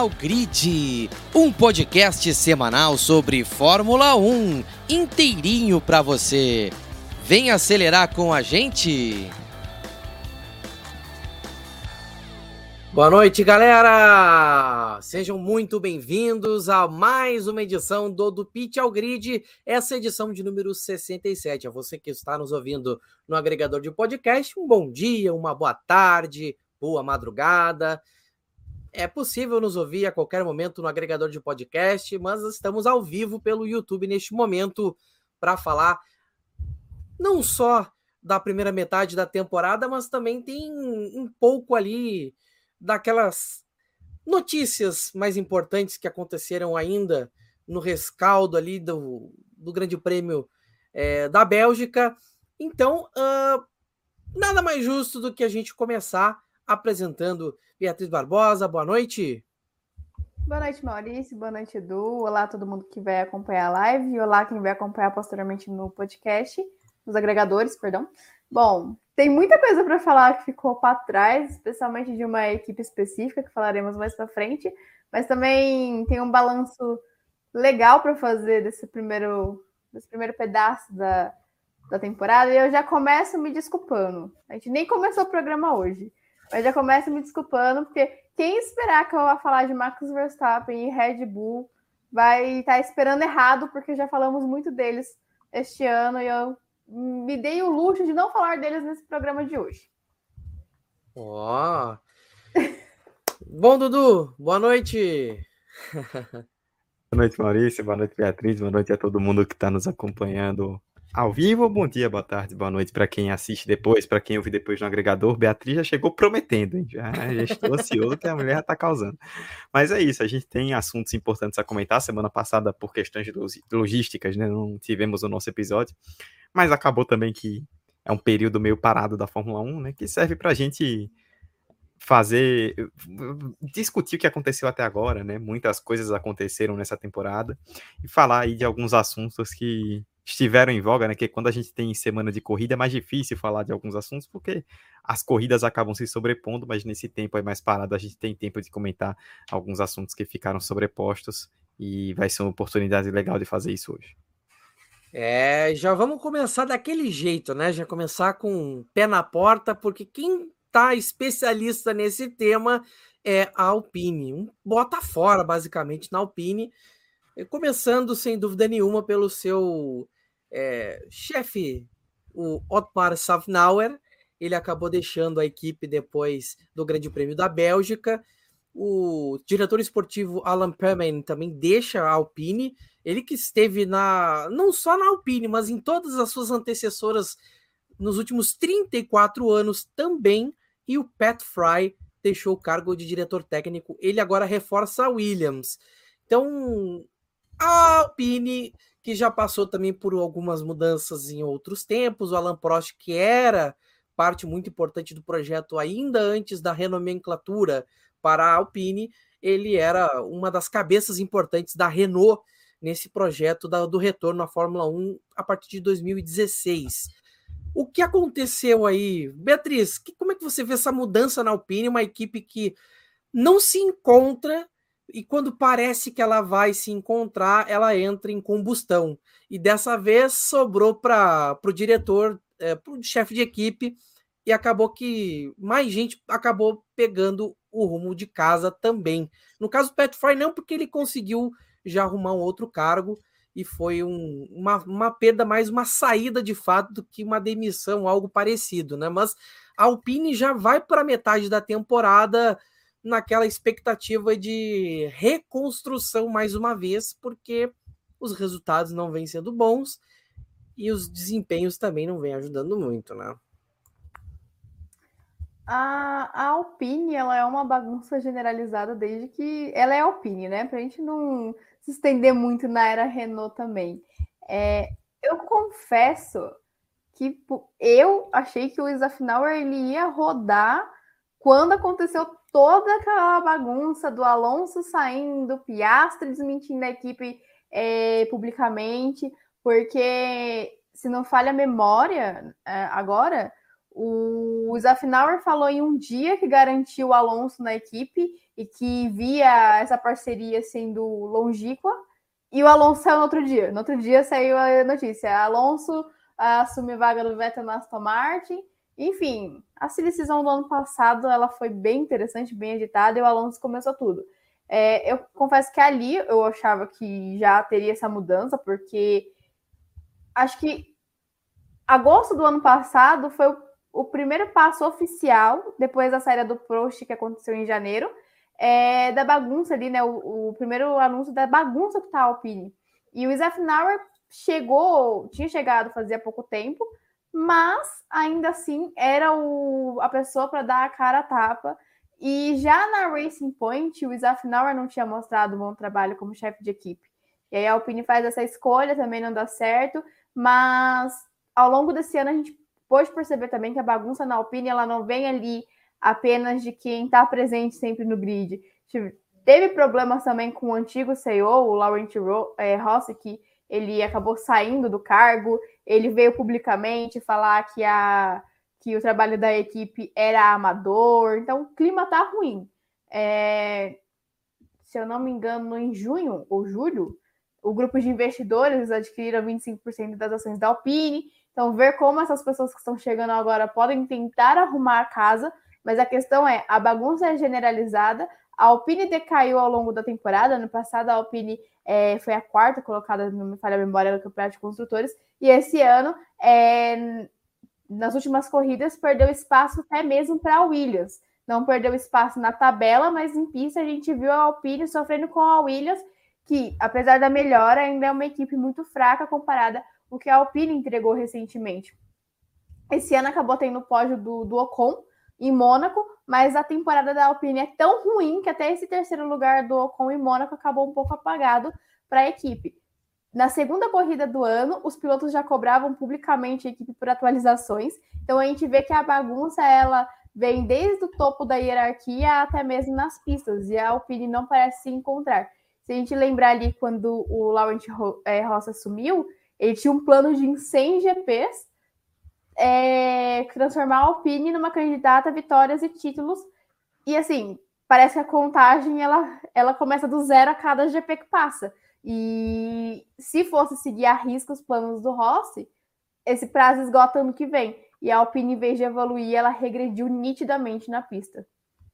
Pitch ao Grid, um podcast semanal sobre Fórmula 1, inteirinho pra você. Vem acelerar com a gente! Boa noite, galera! Sejam muito bem-vindos a mais uma edição do Pitch ao Grid, essa edição de número 67. A você que está nos ouvindo no agregador de podcast, um bom dia, uma boa tarde, boa madrugada. É possível nos ouvir a qualquer momento no agregador de podcast, mas estamos ao vivo pelo YouTube neste momento para falar não só da primeira metade da temporada, mas também tem um pouco ali daquelas notícias mais importantes que aconteceram ainda no rescaldo ali do Grande Prêmio da Bélgica. Então, nada mais justo do que a gente começar apresentando Beatriz Barbosa. Boa noite. Boa noite, Maurício. Boa noite, Edu. Olá, todo mundo que vai acompanhar a live. E olá, quem vai acompanhar posteriormente no podcast, nos agregadores, perdão. Bom, tem muita coisa para falar que ficou para trás, especialmente de uma equipe específica, que falaremos mais para frente. Mas também tem um balanço legal para fazer desse primeiro pedaço da temporada. E eu já começo me desculpando. A gente nem começou o programa hoje. Mas já começo me desculpando, porque quem esperar que eu vá falar de Max Verstappen e Red Bull vai estar esperando errado, porque já falamos muito deles este ano e eu me dei o luxo de não falar deles nesse programa de hoje. Ó! Bom, Dudu, boa noite! Boa noite, Maurício, boa noite, Beatriz, boa noite a todo mundo que está nos acompanhando ao vivo. Bom dia, boa tarde, boa noite para quem assiste depois, para quem ouve depois no agregador. Beatriz já chegou prometendo, hein? Já estou ansioso que a mulher já está causando. Mas é isso, a gente tem assuntos importantes a comentar. Semana passada, por questões logísticas, né, não tivemos o nosso episódio, mas acabou também que é um período meio parado da Fórmula 1, né, que serve para a gente discutir o que aconteceu até agora, né? Muitas coisas aconteceram nessa temporada e falar aí de alguns assuntos que estiveram em voga, né? Que quando a gente tem semana de corrida é mais difícil falar de alguns assuntos porque as corridas acabam se sobrepondo, mas nesse tempo é mais parado, a gente tem tempo de comentar alguns assuntos que ficaram sobrepostos e vai ser uma oportunidade legal de fazer isso hoje. Já vamos começar daquele jeito, né? Já começar com o pé na porta, porque quem tá especialista nesse tema é a Alpine. Um bota fora, basicamente, na Alpine. Começando, sem dúvida nenhuma, pelo seu chefe, o Otmar Szafnauer. Ele acabou deixando a equipe depois do Grande Prêmio da Bélgica. O diretor esportivo Alan Perman também deixa a Alpine. Ele que esteve não só na Alpine, mas em todas as suas antecessoras nos últimos 34 anos também. E o Pat Fry deixou o cargo de diretor técnico. Ele agora reforça a Williams. Então, a Alpine, que já passou também por algumas mudanças em outros tempos, o Alain Prost, que era parte muito importante do projeto ainda antes da renomenclatura para a Alpine, ele era uma das cabeças importantes da Renault nesse projeto do retorno à Fórmula 1 a partir de 2016. O que aconteceu aí? Beatriz, como é que você vê essa mudança na Alpine, uma equipe que não se encontra e quando parece que ela vai se encontrar, ela entra em combustão. E dessa vez sobrou para o diretor, para o chefe de equipe, e acabou que mais gente acabou pegando o rumo de casa também. No caso do Pat Fry, não, porque ele conseguiu já arrumar um outro cargo, e foi uma perda, mais uma saída de fato do que uma demissão, algo parecido, né? Mas a Alpine já vai para metade da temporada naquela expectativa de reconstrução mais uma vez, porque os resultados não vêm sendo bons e os desempenhos também não vêm ajudando muito, né? A Alpine, ela é uma bagunça generalizada desde que ela é Alpine, né? Pra gente não se estender muito na era Renault também. Eu confesso que eu achei que o Szafnauer ele ia rodar quando aconteceu toda aquela bagunça do Alonso saindo, Piastri desmentindo a equipe publicamente, porque se não falha a memória agora, O Zafnauer falou em um dia que garantiu o Alonso na equipe e que via essa parceria sendo longínqua, e o Alonso saiu no outro dia. No outro dia saiu a notícia: Alonso assume vaga do Vettel na Aston Martin. Enfim, a silly season do ano passado ela foi bem interessante, bem editada, e o Alonso começou tudo. Eu confesso que ali eu achava que já teria essa mudança, porque acho que agosto do ano passado foi o primeiro passo oficial, depois da saída do Prost, que aconteceu em janeiro, da bagunça ali, né? O primeiro anúncio da bagunça que tá a Alpine. E o Zafnauer tinha chegado fazia pouco tempo, mas ainda assim era a pessoa para dar a cara a tapa. E já na Racing Point, o Zafnauer não tinha mostrado um bom trabalho como chefe de equipe. E aí a Alpine faz essa escolha, também não dá certo, mas ao longo desse ano a gente pode perceber também que a bagunça na Alpine ela não vem ali apenas de quem está presente sempre no grid. Teve problemas também com o antigo CEO, o Laurent Rossi, que ele acabou saindo do cargo. Ele veio publicamente falar que o trabalho da equipe era amador. Então, o clima tá ruim. Se eu não me engano, em junho ou julho, o grupo de investidores adquiriram 25% das ações da Alpine. Então, ver como essas pessoas que estão chegando agora podem tentar arrumar a casa, mas a questão é, a bagunça é generalizada, a Alpine decaiu ao longo da temporada. Ano passado, a Alpine foi a quarta colocada, não me falha a memória, no Campeonato de Construtores, e esse ano, nas últimas corridas, perdeu espaço até mesmo para a Williams. Não perdeu espaço na tabela, mas em pista a gente viu a Alpine sofrendo com a Williams, que, apesar da melhora, ainda é uma equipe muito fraca comparada ao que a Alpine entregou recentemente. Esse ano acabou tendo o pódio do Ocon em Mônaco, mas a temporada da Alpine é tão ruim que até esse terceiro lugar do Ocon em Mônaco acabou um pouco apagado para a equipe. Na segunda corrida do ano, os pilotos já cobravam publicamente a equipe por atualizações, então a gente vê que a bagunça ela vem desde o topo da hierarquia até mesmo nas pistas, e a Alpine não parece se encontrar. Se a gente lembrar ali quando o Laurent Rossi assumiu, ele tinha um plano de em 100 GPs transformar a Alpine numa candidata a vitórias e títulos. E assim, parece que a contagem ela começa do zero a cada GP que passa. E se fosse seguir a risco os planos do Rossi, esse prazo esgota ano que vem. E a Alpine, em vez de evoluir, ela regrediu nitidamente na pista.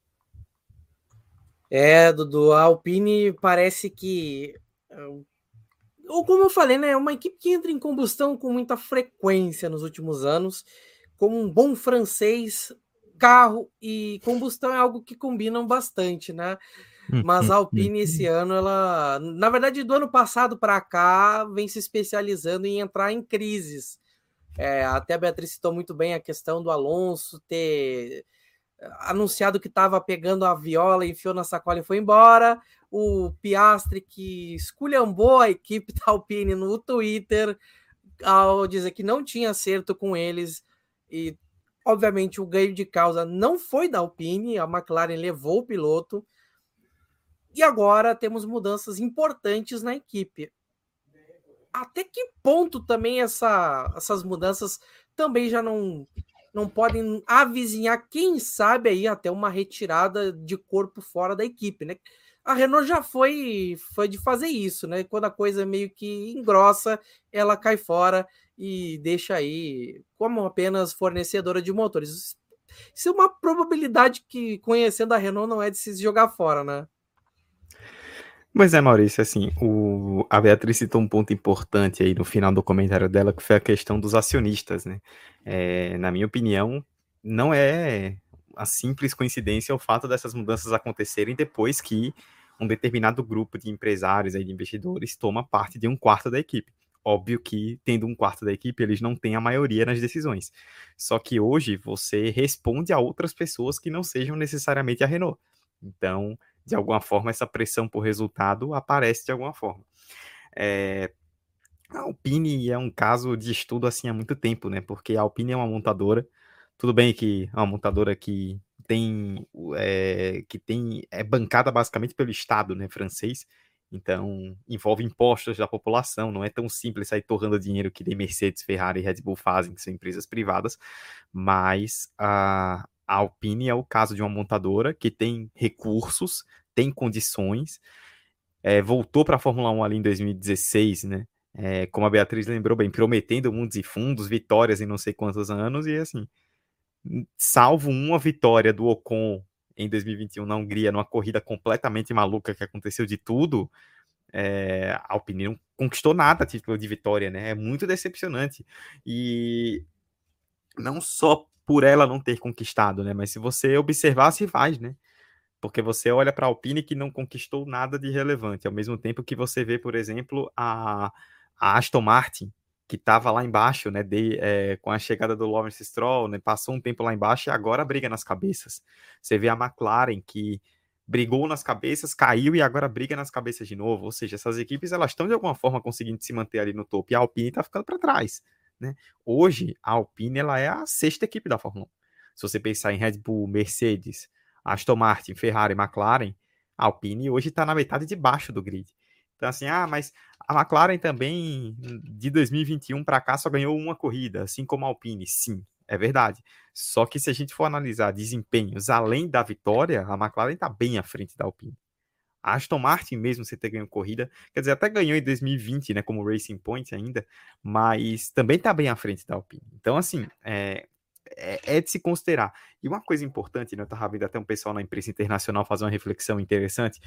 Dudu, a Alpine parece que, ou como eu falei, né, é uma equipe que entra em combustão com muita frequência nos últimos anos. Como um bom francês, carro e combustão é algo que combinam bastante, né? Mas a Alpine esse ano, ela, na verdade, do ano passado para cá, vem se especializando em entrar em crises. Até a Beatriz citou muito bem a questão do Alonso ter anunciado que estava pegando a viola, enfiou na sacola e foi embora. O Piastri, que esculhambou a equipe da Alpine no Twitter ao dizer que não tinha acerto com eles. E, obviamente, o ganho de causa não foi da Alpine, a McLaren levou o piloto. E agora temos mudanças importantes na equipe. Até que ponto também essas mudanças também já não podem avizinhar, quem sabe, aí até uma retirada de corpo fora da equipe, né? A Renault já foi de fazer isso, né? Quando a coisa meio que engrossa, ela cai fora e deixa aí como apenas fornecedora de motores. Isso é uma probabilidade que, conhecendo a Renault, não é de se jogar fora, né? Pois é, Maurício, assim, a Beatriz citou um ponto importante aí no final do comentário dela, que foi a questão dos acionistas, né? Na minha opinião, não é a simples coincidência o fato dessas mudanças acontecerem depois que um determinado grupo de empresários aí, de investidores, toma parte de um quarto da equipe. Óbvio que, tendo um quarto da equipe, eles não têm a maioria nas decisões. Só que hoje você responde a outras pessoas que não sejam necessariamente a Renault. Então, de alguma forma, essa pressão por resultado aparece de alguma forma. A Alpine é um caso de estudo assim há muito tempo, né? Porque a Alpine é uma montadora, tudo bem que é uma montadora que é bancada basicamente pelo Estado, né, francês, Então, envolve impostos da população, não é tão simples sair torrando dinheiro que nem Mercedes, Ferrari e Red Bull fazem, que são empresas privadas, mas a Alpine é o caso de uma montadora que tem recursos, tem condições, voltou para a Fórmula 1 ali em 2016, né? Como a Beatriz lembrou bem, prometendo mundos e fundos, vitórias em não sei quantos anos, e assim, salvo uma vitória do Ocon em 2021 na Hungria, numa corrida completamente maluca que aconteceu de tudo, a Alpine não conquistou nada a título de vitória, né? É muito decepcionante. E não só por ela não ter conquistado, né? Mas se você observar as rivais, né? Porque você olha para a Alpine que não conquistou nada de relevante, ao mesmo tempo que você vê, por exemplo, a Aston Martin, que estava lá embaixo, né, com a chegada do Lawrence Stroll, né, passou um tempo lá embaixo e agora briga nas cabeças. Você vê a McLaren, que brigou nas cabeças, caiu e agora briga nas cabeças de novo. Ou seja, essas equipes elas estão de alguma forma conseguindo se manter ali no topo e a Alpine está ficando para trás, né? Hoje, a Alpine ela é a sexta equipe da Fórmula 1. Se você pensar em Red Bull, Mercedes, Aston Martin, Ferrari, McLaren, a Alpine hoje está na metade de baixo do grid. Então, assim, mas a McLaren também, de 2021 para cá, só ganhou uma corrida, assim como a Alpine. Sim, é verdade. Só que se a gente for analisar desempenhos além da vitória, a McLaren está bem à frente da Alpine. A Aston Martin mesmo sem ter ganho corrida, quer dizer, até ganhou em 2020, né, como Racing Point ainda, mas também está bem à frente da Alpine. Então, assim, é de se considerar. E uma coisa importante, né, eu estava vendo até um pessoal na imprensa internacional fazer uma reflexão interessante,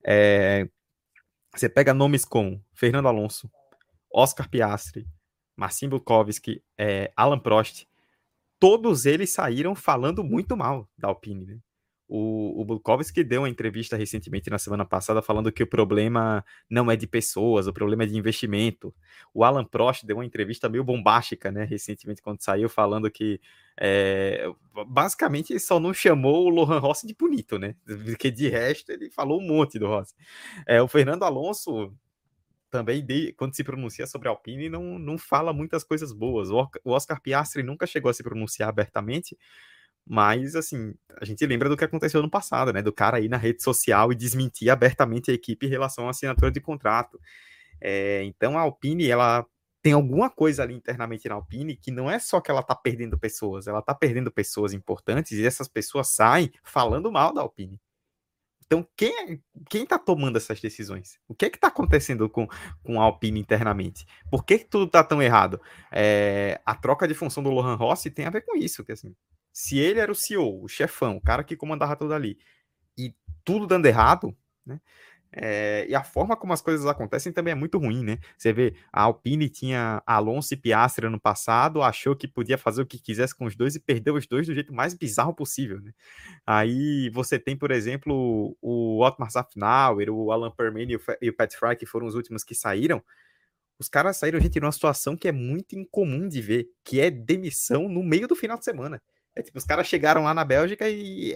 você pega nomes como Fernando Alonso, Oscar Piastri, Marcin Bulkowski, Alan Prost, todos eles saíram falando muito mal da Alpine, né? O Bulkowski deu uma entrevista recentemente na semana passada falando que o problema não é de pessoas, o problema é de investimento. O Alan Prost deu uma entrevista meio bombástica, né, recentemente quando saiu, falando que basicamente ele só não chamou o Lohan Rossi de bonito, né? Porque de resto ele falou um monte do Rossi. O Fernando Alonso também, quando se pronuncia sobre a Alpine, não fala muitas coisas boas. O Oscar Piastri nunca chegou a se pronunciar abertamente, mas, assim, a gente lembra do que aconteceu no passado, né? Do cara ir na rede social e desmentir abertamente a equipe em relação à assinatura de contrato. Então, a Alpine, ela tem alguma coisa ali internamente na Alpine que não é só que ela tá perdendo pessoas, ela tá perdendo pessoas importantes e essas pessoas saem falando mal da Alpine. Então, quem tá tomando essas decisões? O que é que tá acontecendo com a Alpine internamente? Por que tudo tá tão errado? A troca de função do Lohan Rossi tem a ver com isso, que assim, se ele era o CEO, o chefão, o cara que comandava tudo ali, e tudo dando errado, né? E a forma como as coisas acontecem também é muito ruim, né? Você vê, a Alpine tinha Alonso e Piastri ano passado, achou que podia fazer o que quisesse com os dois e perdeu os dois do jeito mais bizarro possível, né? Aí você tem, por exemplo, o Otmar Szafnauer, o Alan Permane e o Pat Fry, que foram os últimos que saíram. Os caras saíram, gente, numa situação que é muito incomum de ver, que é demissão no meio do final de semana. Tipo, os caras chegaram lá na Bélgica e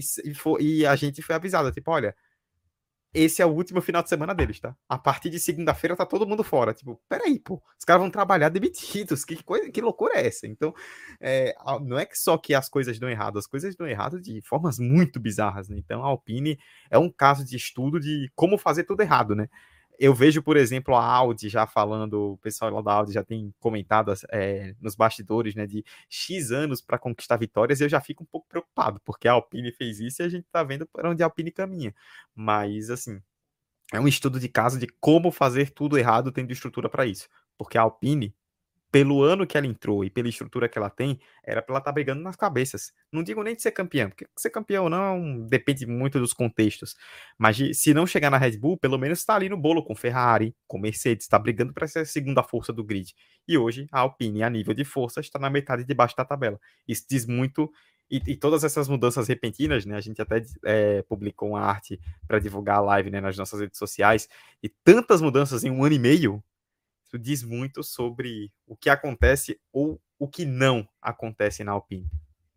a gente foi avisado, tipo, olha, esse é o último final de semana deles, tá? A partir de segunda-feira tá todo mundo fora. Tipo, peraí, pô, os caras vão trabalhar demitidos. Que loucura é essa? Então, não é que só que as coisas dão errado, as coisas dão errado de formas muito bizarras, né? Então, a Alpine é um caso de estudo de como fazer tudo errado, né? Eu vejo, por exemplo, a Audi já falando, o pessoal lá da Audi já tem comentado nos bastidores, né, de X anos para conquistar vitórias, e eu já fico um pouco preocupado, porque a Alpine fez isso e a gente tá vendo para onde a Alpine caminha. Mas, assim, é um estudo de caso de como fazer tudo errado tendo estrutura para isso. Porque a Alpine, pelo ano que ela entrou e pela estrutura que ela tem, era para ela estar brigando nas cabeças. Não digo nem de ser campeã, porque ser campeão ou não depende muito dos contextos. Mas se não chegar na Red Bull, pelo menos está ali no bolo com Ferrari, com Mercedes, está brigando para ser a segunda força do grid. E hoje a Alpine, a nível de força, está na metade de baixo da tabela. Isso diz muito. E todas essas mudanças repentinas, né? A gente até publicou uma arte para divulgar a live, né, nas nossas redes sociais. E tantas mudanças em um ano e meio, isso diz muito sobre o que acontece ou o que não acontece na Alpine.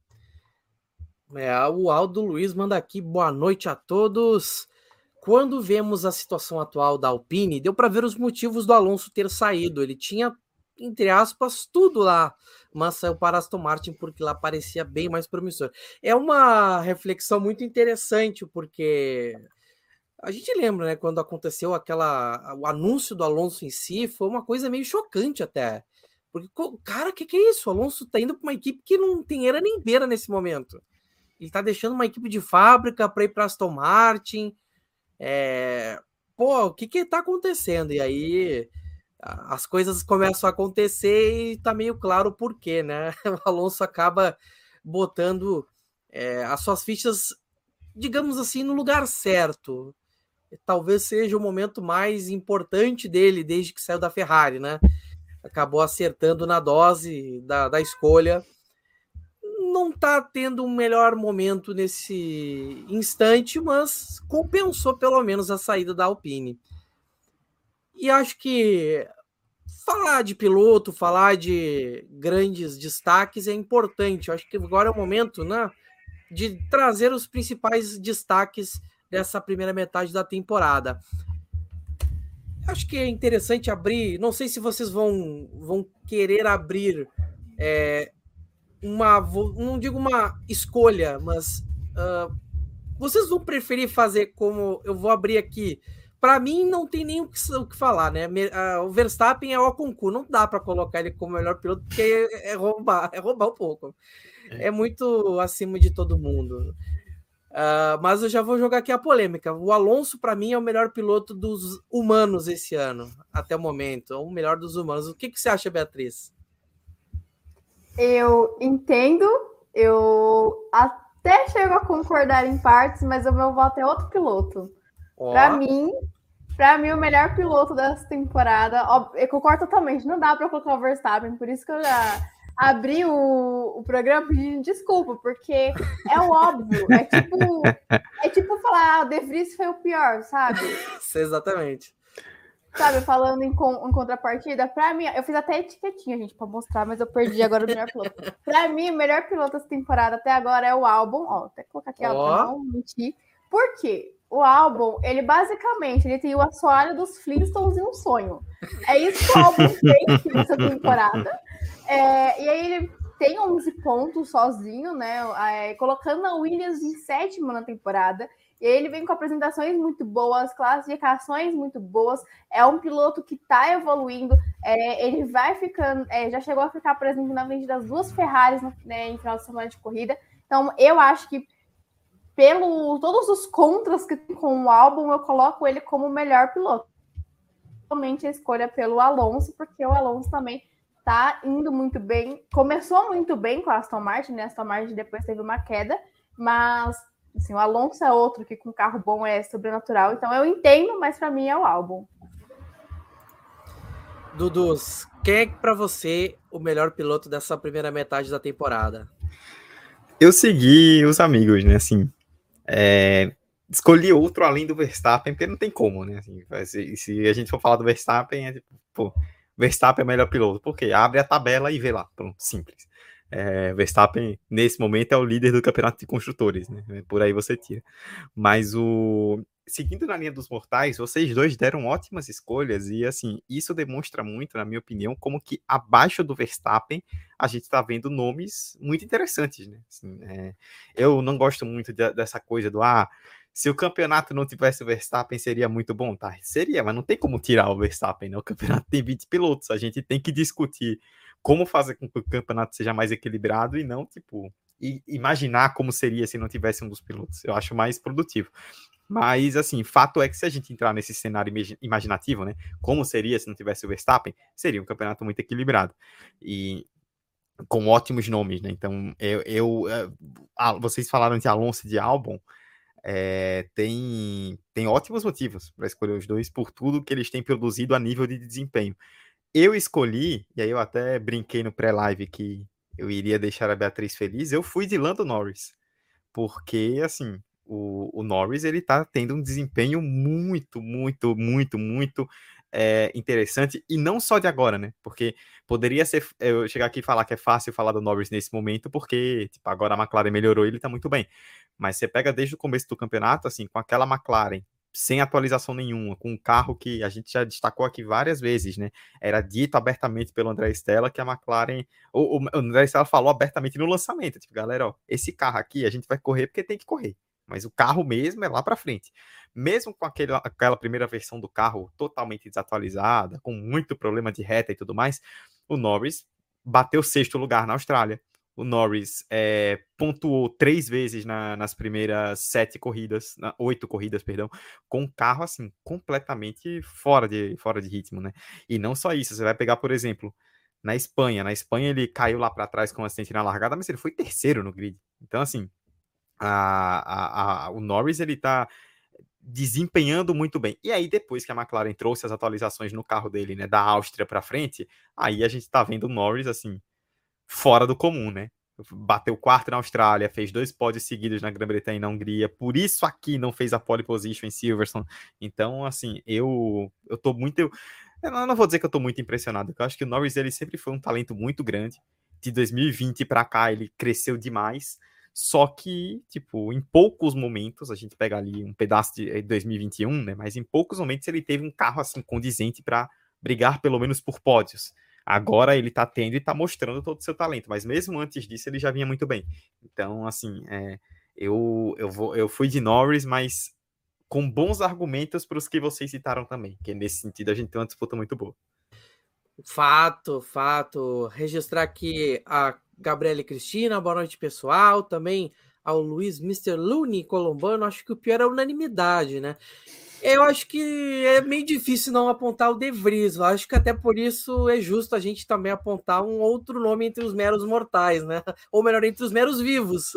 O Aldo Luiz manda aqui, boa noite a todos. Quando vemos a situação atual da Alpine, deu para ver os motivos do Alonso ter saído. Ele tinha, entre aspas, tudo lá, mas saiu para Aston Martin porque lá parecia bem mais promissor. É uma reflexão muito interessante, porque A gente lembra, né, quando aconteceu o anúncio do Alonso em si, foi uma coisa meio chocante até. Porque, cara, o que é isso? O Alonso tá indo para uma equipe que não tem era nem beira nesse momento. Ele tá deixando uma equipe de fábrica para ir para Aston Martin. Pô, o que tá acontecendo? E aí as coisas começam a acontecer e tá meio claro o porquê, né? O Alonso acaba botando as suas fichas, digamos assim, no lugar certo. Talvez seja o momento mais importante dele desde que saiu da Ferrari, né? Acabou acertando na dose da escolha. Não está tendo um melhor momento nesse instante, mas compensou pelo menos a saída da Alpine. E acho que falar de piloto, falar de grandes destaques é importante. Eu acho que agora é o momento, né, de trazer os principais destaques dessa primeira metade da temporada. Acho que é interessante abrir, não sei se vocês vão querer abrir não digo uma escolha, mas vocês vão preferir fazer como eu vou abrir aqui. Para mim, não tem nem o que falar, né? O Verstappen é o concurso, não dá para colocar ele como melhor piloto, porque é roubar um pouco. É muito acima de todo mundo. Mas eu já vou jogar aqui a polêmica. O Alonso, para mim, é o melhor piloto dos humanos esse ano, até o momento. É o melhor dos humanos. O que você acha, Beatriz? Eu entendo, eu até chego a concordar em partes, mas o meu voto é outro piloto. Para mim, o melhor piloto dessa temporada, eu concordo totalmente, não dá para colocar o Verstappen, por isso que eu já abri o programa pedindo desculpa, porque é o óbvio, é tipo falar, o De Vries foi o pior, sabe? Exatamente. Sabe, falando em contrapartida, pra mim, eu fiz até etiquetinha, gente, pra mostrar, mas eu perdi agora o melhor piloto. Pra mim, o melhor piloto dessa temporada até agora é o Albon, até colocar aqui, pra não mentir. Por quê? O Albon, ele basicamente, ele tem o assoalho dos Flintstones e um sonho. É isso que o Albon tem nessa temporada. E aí ele tem 11 pontos sozinho, né, colocando a Williams em 7º na temporada. E ele vem com apresentações muito boas, classificações muito boas. É um piloto que está evoluindo. Ele vai ficando, já chegou a ficar presente na frente das 2 Ferraris, né, em final de semana de corrida. Então, eu acho que todos os contras que tem com o Albon, eu coloco ele como o melhor piloto. Realmente a escolha pelo Alonso, porque o Alonso também está indo muito bem. Começou muito bem com a Aston Martin, né? A Aston Martin depois teve uma queda, mas assim, o Alonso é outro que com carro bom é sobrenatural. Então eu entendo, mas para mim é o Albon. Dudus, quem é para você o melhor piloto dessa primeira metade da temporada? Eu segui os amigos, né? Assim, escolhi outro além do Verstappen, porque não tem como, né? Assim, se a gente for falar do Verstappen, tipo, pô, Verstappen é o melhor piloto. Por quê? Abre a tabela e vê lá. Pronto, simples. Verstappen, nesse momento, é o líder do campeonato de construtores, né? Por aí você tira. Mas seguindo na linha dos mortais, vocês dois deram ótimas escolhas e, assim, isso demonstra muito, na minha opinião, como que abaixo do Verstappen a gente está vendo nomes muito interessantes, né? Assim, eu não gosto muito dessa coisa do se o campeonato não tivesse o Verstappen, seria muito bom, tá? Seria, mas não tem como tirar o Verstappen, né? O campeonato tem 20 pilotos, a gente tem que discutir como fazer com que o campeonato seja mais equilibrado e não, tipo, imaginar como seria se não tivesse um dos pilotos. Eu acho mais produtivo. Mas, assim, fato é que se a gente entrar nesse cenário imaginativo, né, como seria se não tivesse o Verstappen, seria um campeonato muito equilibrado. E com ótimos nomes, né? Então, vocês falaram de Alonso e de Albon, tem ótimos motivos para escolher os dois por tudo que eles têm produzido a nível de desempenho. Eu escolhi, e aí eu até brinquei no pré-live que eu iria deixar a Beatriz feliz, eu fui de Lando Norris, porque, assim, o Norris, ele tá tendo um desempenho muito, muito, muito, muito interessante, e não só de agora, né? Porque poderia ser eu chegar aqui e falar que é fácil falar do Norris nesse momento, porque, tipo, agora a McLaren melhorou e ele tá muito bem. Mas você pega desde o começo do campeonato, assim, com aquela McLaren, sem atualização nenhuma, com um carro que a gente já destacou aqui várias vezes, né? Era dito abertamente pelo André Stella que a McLaren... O André Stella falou abertamente no lançamento, tipo, galera, ó, esse carro aqui a gente vai correr porque tem que correr. mas o carro mesmo é lá para frente. Mesmo com aquela primeira versão do carro totalmente desatualizada, com muito problema de reta e tudo mais, o Norris bateu 6º lugar na Austrália. O Norris pontuou 3 vezes nas primeiras 8 corridas, perdão, com um carro assim completamente fora de ritmo, né? E não só isso, você vai pegar, por exemplo, na Espanha ele caiu lá para trás com um acidente na largada, mas ele foi 3º no grid. Então, assim, o Norris, ele tá desempenhando muito bem. E aí, depois que a McLaren trouxe as atualizações no carro dele, né, da Áustria para frente, aí a gente tá vendo o Norris, assim, fora do comum, né? Bateu 4º na Austrália, fez 2 pódios seguidos na Grã-Bretanha e na Hungria, por isso aqui não fez a pole position em Silverstone. Então, assim, eu tô muito... Eu não vou dizer que eu tô muito impressionado, porque eu acho que o Norris, ele sempre foi um talento muito grande. De 2020 para cá, ele cresceu demais. Só que, tipo, em poucos momentos, a gente pega ali um pedaço de 2021, né? Mas em poucos momentos ele teve um carro, assim, condizente para brigar pelo menos por pódios. Agora ele tá tendo e tá mostrando todo o seu talento, mas mesmo antes disso ele já vinha muito bem. Então, assim, eu fui de Norris, mas com bons argumentos para os que vocês citaram também, que nesse sentido a gente tem uma disputa muito boa. Fato. Registrar aqui a Gabriele Cristina, boa noite, pessoal. Também ao Luiz Mr. Looney Colombano, acho que o pior é a unanimidade, né? Eu acho que é meio difícil não apontar o De Vries. Eu acho que até por isso é justo a gente também apontar um outro nome entre os meros mortais, né? Ou melhor, entre os meros vivos.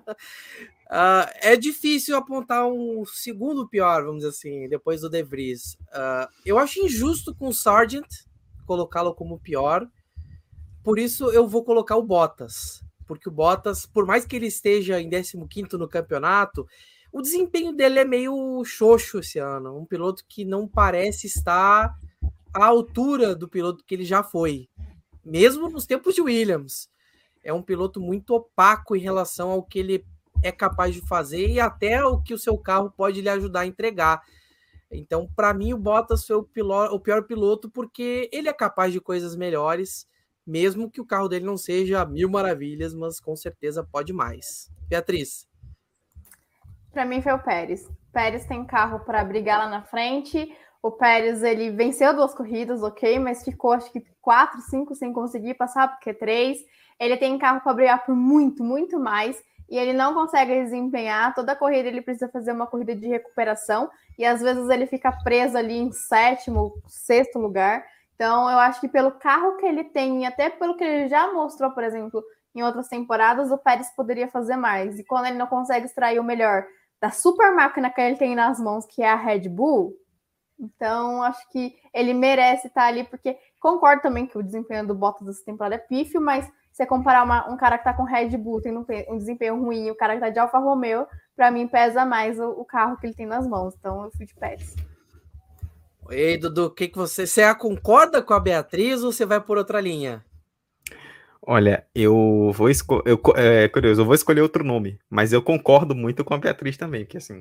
É difícil apontar um segundo pior, vamos dizer assim, depois do De Vries. Eu acho injusto com o Sargent colocá-lo como pior. Por isso eu vou colocar o Bottas. Porque o Bottas, por mais que ele esteja em 15º no campeonato, o desempenho dele é meio xoxo esse ano. Um piloto que não parece estar à altura do piloto que ele já foi. Mesmo nos tempos de Williams. É um piloto muito opaco em relação ao que ele é capaz de fazer e até o que o seu carro pode lhe ajudar a entregar. Então, para mim, o Bottas foi o pior piloto porque ele é capaz de coisas melhores, mesmo que o carro dele não seja 1000 maravilhas, mas com certeza pode mais. Beatriz. Para mim foi o Pérez. O Pérez tem carro para brigar lá na frente. O Pérez, ele venceu 2 corridas, ok, mas ficou acho que 4, 5 sem conseguir passar, porque 3. Ele tem carro para brigar por muito, muito mais. E ele não consegue desempenhar. Toda corrida ele precisa fazer uma corrida de recuperação. E às vezes ele fica preso ali em 7º, 6º lugar. Então eu acho que pelo carro que ele tem, e até pelo que ele já mostrou, por exemplo, em outras temporadas, o Pérez poderia fazer mais. E quando ele não consegue extrair o melhor da super máquina que ele tem nas mãos, que é a Red Bull, então acho que ele merece estar ali, porque concordo também que o desempenho do Bottas dessa temporada é pífio, mas você comparar um cara que tá com Red Bull, tem um desempenho ruim, e o cara que tá de Alfa Romeo, para mim pesa mais o carro que ele tem nas mãos. Então eu fui de Pérez. Ei, Dudu, o que você concorda com a Beatriz ou você vai por outra linha? Olha, eu vou curioso, eu vou escolher outro nome, mas eu concordo muito com a Beatriz também, porque assim,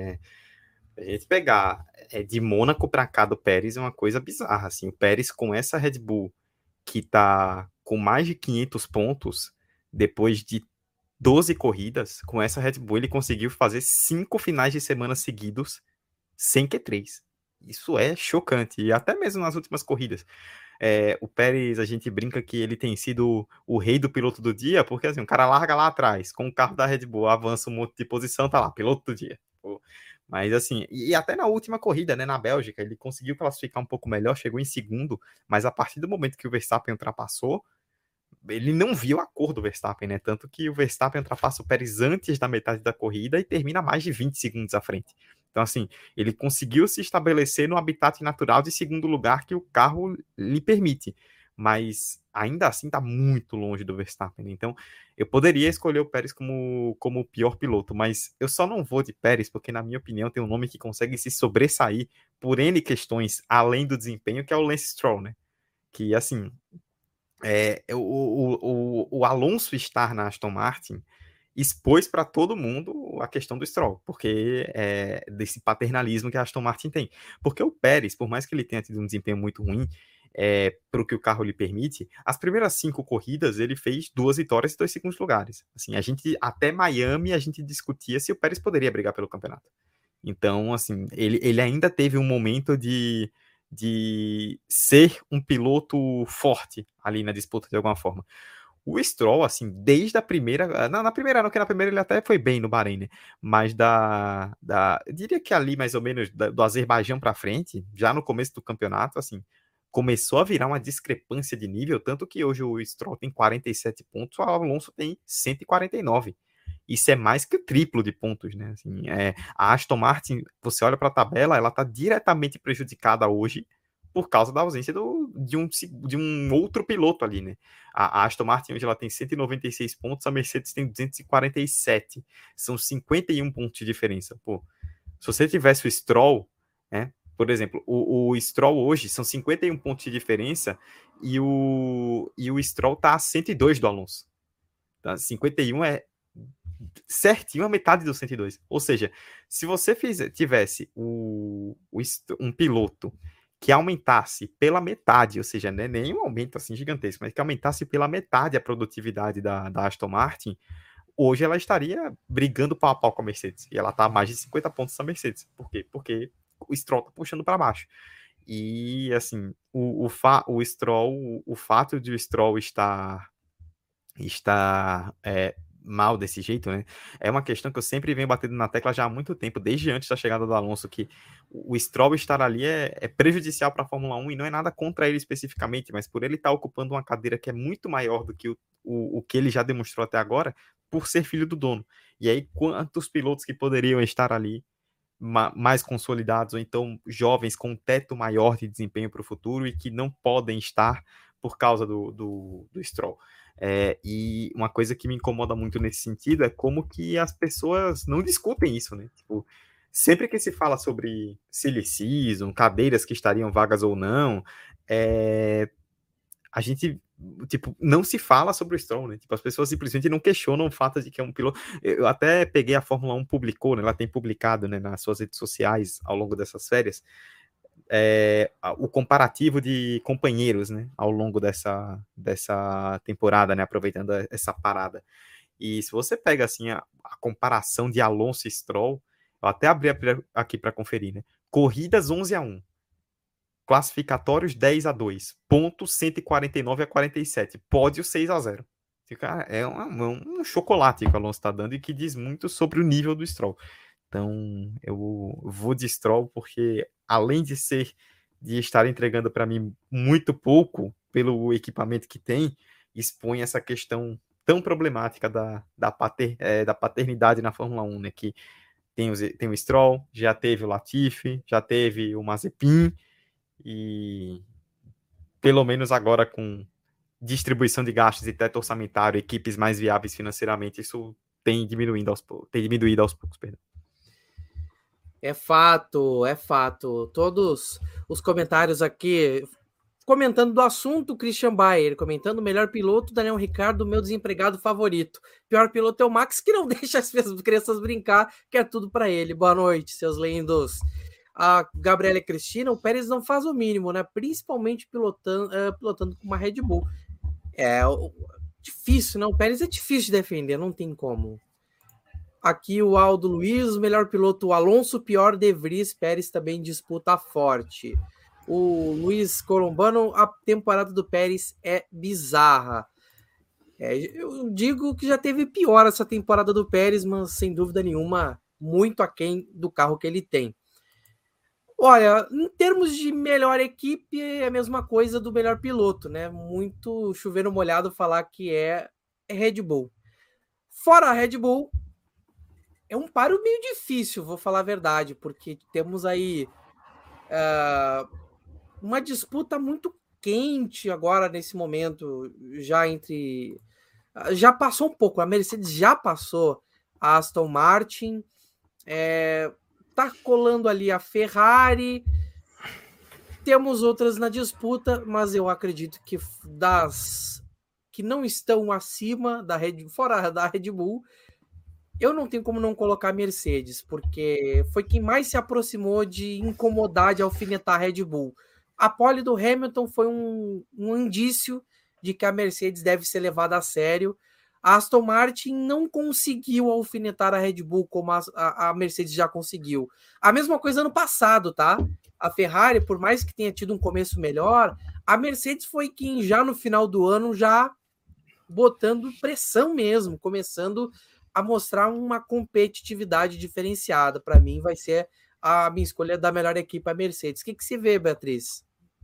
a gente pegar de Mônaco para cá do Pérez é uma coisa bizarra, assim, o Pérez com essa Red Bull que tá com mais de 500 pontos, depois de 12 corridas, com essa Red Bull ele conseguiu fazer 5 finais de semana seguidos sem Q3. Isso é chocante, e até mesmo nas últimas corridas. O Pérez, a gente brinca que ele tem sido o rei do piloto do dia, porque assim, o cara larga lá atrás, com o carro da Red Bull, avança um monte de posição, tá lá, piloto do dia. Pô. Mas assim, e até na última corrida, né, na Bélgica, ele conseguiu classificar um pouco melhor, chegou em 2º, mas a partir do momento que o Verstappen ultrapassou, ele não viu a cor do Verstappen, né? Tanto que o Verstappen ultrapassa o Pérez antes da metade da corrida e termina mais de 20 segundos à frente. Então, assim, ele conseguiu se estabelecer no habitat natural de 2º lugar que o carro lhe permite. Mas, ainda assim, está muito longe do Verstappen. Né? Então, eu poderia escolher o Pérez como o pior piloto, mas eu só não vou de Pérez, porque, na minha opinião, tem um nome que consegue se sobressair por N questões, além do desempenho, que é o Lance Stroll, né? Que, assim, o Alonso estar na Aston Martin expôs para todo mundo a questão do Stroll, porque desse paternalismo que a Aston Martin tem. Porque o Pérez, por mais que ele tenha tido um desempenho muito ruim, para o que o carro lhe permite, as primeiras 5 corridas ele fez 2 vitórias e 2 segundos lugares. Assim, até Miami a gente discutia se o Pérez poderia brigar pelo campeonato. Então, assim, ele ainda teve um momento de ser um piloto forte ali na disputa de alguma forma. O Stroll, assim, desde a primeira... Na primeira não, porque na primeira ele até foi bem no Bahrein, né? Mas eu diria que ali, mais ou menos, do Azerbaijão para frente, já no começo do campeonato, assim, começou a virar uma discrepância de nível, tanto que hoje o Stroll tem 47 pontos, o Alonso tem 149. Isso é mais que o triplo de pontos, né? Assim, a Aston Martin, você olha para a tabela, ela está diretamente prejudicada hoje por causa da ausência de um outro piloto ali, né? A Aston Martin hoje ela tem 196 pontos, a Mercedes tem 247. São 51 pontos de diferença. Pô, se você tivesse o Stroll, né? Por exemplo, o Stroll hoje são 51 pontos de diferença e o Stroll tá a 102 do Alonso. Tá? 51 é certinho a metade do 102. Ou seja, se você tivesse um piloto que aumentasse pela metade, ou seja, né, nem um aumento assim gigantesco, mas que aumentasse pela metade a produtividade da Aston Martin, hoje ela estaria brigando pau a pau com a Mercedes. E ela está a mais de 50 pontos da Mercedes. Por quê? Porque o Stroll está puxando para baixo. E, assim, o fato de o Stroll estar mal desse jeito, né? É uma questão que eu sempre venho batendo na tecla já há muito tempo, desde antes da chegada do Alonso, que o Stroll estar ali é prejudicial para a Fórmula 1 e não é nada contra ele especificamente, mas por ele estar ocupando uma cadeira que é muito maior do que o que ele já demonstrou até agora, por ser filho do dono. E aí, quantos pilotos que poderiam estar ali mais consolidados, ou então jovens com um teto maior de desempenho para o futuro e que não podem estar por causa do Stroll. E uma coisa que me incomoda muito nesse sentido é como que as pessoas não discutem isso, né? Tipo, sempre que se fala sobre silly season, cadeiras que estariam vagas ou não, a gente, tipo, não se fala sobre o Stroll, né? Tipo, as pessoas simplesmente não questionam o fato de que é um piloto. Eu até peguei a Fórmula 1 publicou, né? Ela tem publicado, né, nas suas redes sociais ao longo dessas férias, o comparativo de companheiros, né, ao longo dessa temporada, né, aproveitando essa parada. E se você pega assim a comparação de Alonso e Stroll, eu até abri aqui para conferir, né? Corridas 11-1, classificatórios 10-2, pontos 149-47, pódio 6-0. Cara, é um chocolate que o Alonso está dando e que diz muito sobre o nível do Stroll. Então, eu vou de Stroll porque, além de estar entregando para mim muito pouco pelo equipamento que tem, expõe essa questão tão problemática da paternidade na Fórmula 1, né? Que tem o Stroll, já teve o Latifi, já teve o Mazepin, e pelo menos agora com distribuição de gastos e teto orçamentário, equipes mais viáveis financeiramente, isso tem diminuído aos poucos, perdão. É fato. Todos os comentários aqui comentando do assunto, Christian Bayer, comentando o melhor piloto, Daniel Ricciardo, meu desempregado favorito. Pior piloto é o Max, que não deixa as crianças brincar, que é tudo para ele. Boa noite, seus lindos. A Gabriela Cristina, o Pérez não faz o mínimo, né? Principalmente pilotando com uma Red Bull. Difícil, né? O Pérez é difícil de defender, não tem como. Aqui o Aldo Luiz, o melhor piloto, o Alonso, pior De Vries, Pérez também disputa forte. O Luiz Colombano, a temporada do Pérez é bizarra. Eu digo que já teve pior essa temporada do Pérez, mas sem dúvida nenhuma, muito aquém do carro que ele tem. Olha, em termos de melhor equipe, é a mesma coisa do melhor piloto, né? Muito chover molhado falar que é Red Bull. Fora a Red Bull, é um páreo meio difícil, vou falar a verdade, porque temos aí uma disputa muito quente agora nesse momento, já passou um pouco, a Mercedes já passou a Aston Martin, tá colando ali a Ferrari, temos outras na disputa, mas eu acredito que das que não estão acima fora da Red Bull, eu não tenho como não colocar a Mercedes, porque foi quem mais se aproximou de incomodar, de alfinetar a Red Bull. A pole do Hamilton foi um indício de que a Mercedes deve ser levada a sério. A Aston Martin não conseguiu alfinetar a Red Bull como a Mercedes já conseguiu. A mesma coisa ano passado, tá? A Ferrari, por mais que tenha tido um começo melhor, a Mercedes foi quem já no final do ano já botando pressão mesmo, começando a mostrar uma competitividade diferenciada. Para mim, vai ser a minha escolha da melhor equipe, a Mercedes. O que você vê, Beatriz?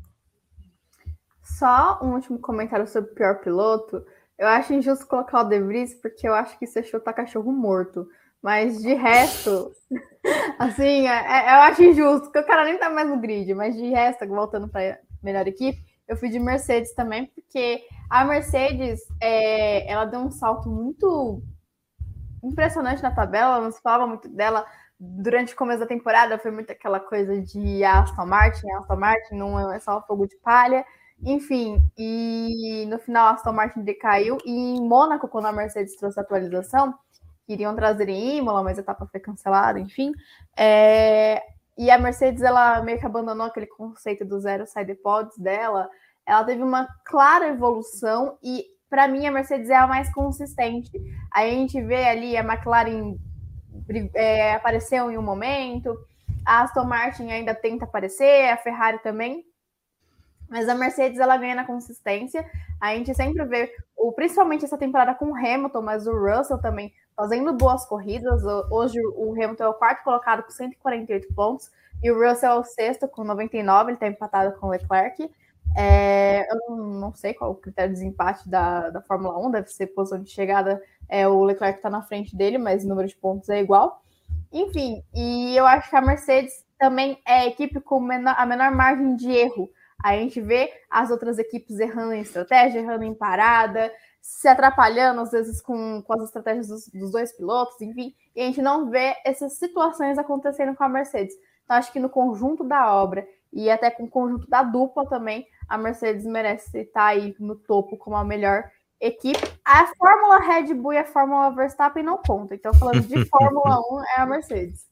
Só um último comentário sobre o pior piloto. Eu acho injusto colocar o De Vries, porque eu acho que isso é chutar cachorro morto. Mas de resto, assim, eu acho injusto, porque o cara nem tá mais no grid. Mas de resto, voltando para melhor equipe, eu fui de Mercedes também, porque a Mercedes, ela deu um salto muito impressionante na tabela, não se falava muito dela. Durante o começo da temporada, foi muito aquela coisa de Aston Martin não é só fogo de palha. Enfim, e no final a Aston Martin decaiu, e em Mônaco, quando a Mercedes trouxe a atualização, queriam trazer em Imola, mas a etapa foi cancelada, enfim. E a Mercedes, ela meio que abandonou aquele conceito do zero side pods dela. Ela teve uma clara evolução e, para mim, a Mercedes é a mais consistente. Aí a gente vê ali a McLaren apareceu em um momento, a Aston Martin ainda tenta aparecer, a Ferrari também, mas a Mercedes, ela ganha na consistência. A gente sempre vê, principalmente essa temporada com o Hamilton, mas o Russell também fazendo boas corridas. Hoje o Hamilton é o quarto colocado com 148 pontos e o Russell é o sexto com 99, ele está empatado com o Leclerc. Eu não sei qual o critério de desempate da Fórmula 1, deve ser posição de chegada, o Leclerc está na frente dele, mas o número de pontos é igual. Enfim, e eu acho que a Mercedes também é a equipe com a menor margem de erro. A gente vê as outras equipes errando em estratégia, errando em parada, se atrapalhando, às vezes, com as estratégias dos dois pilotos, enfim, e a gente não vê essas situações acontecendo com a Mercedes. Então, acho que no conjunto da obra e até com o conjunto da dupla também, a Mercedes merece estar aí no topo como a melhor equipe. A Fórmula Red Bull e a Fórmula Verstappen não contam. Então, falando de Fórmula 1, é a Mercedes.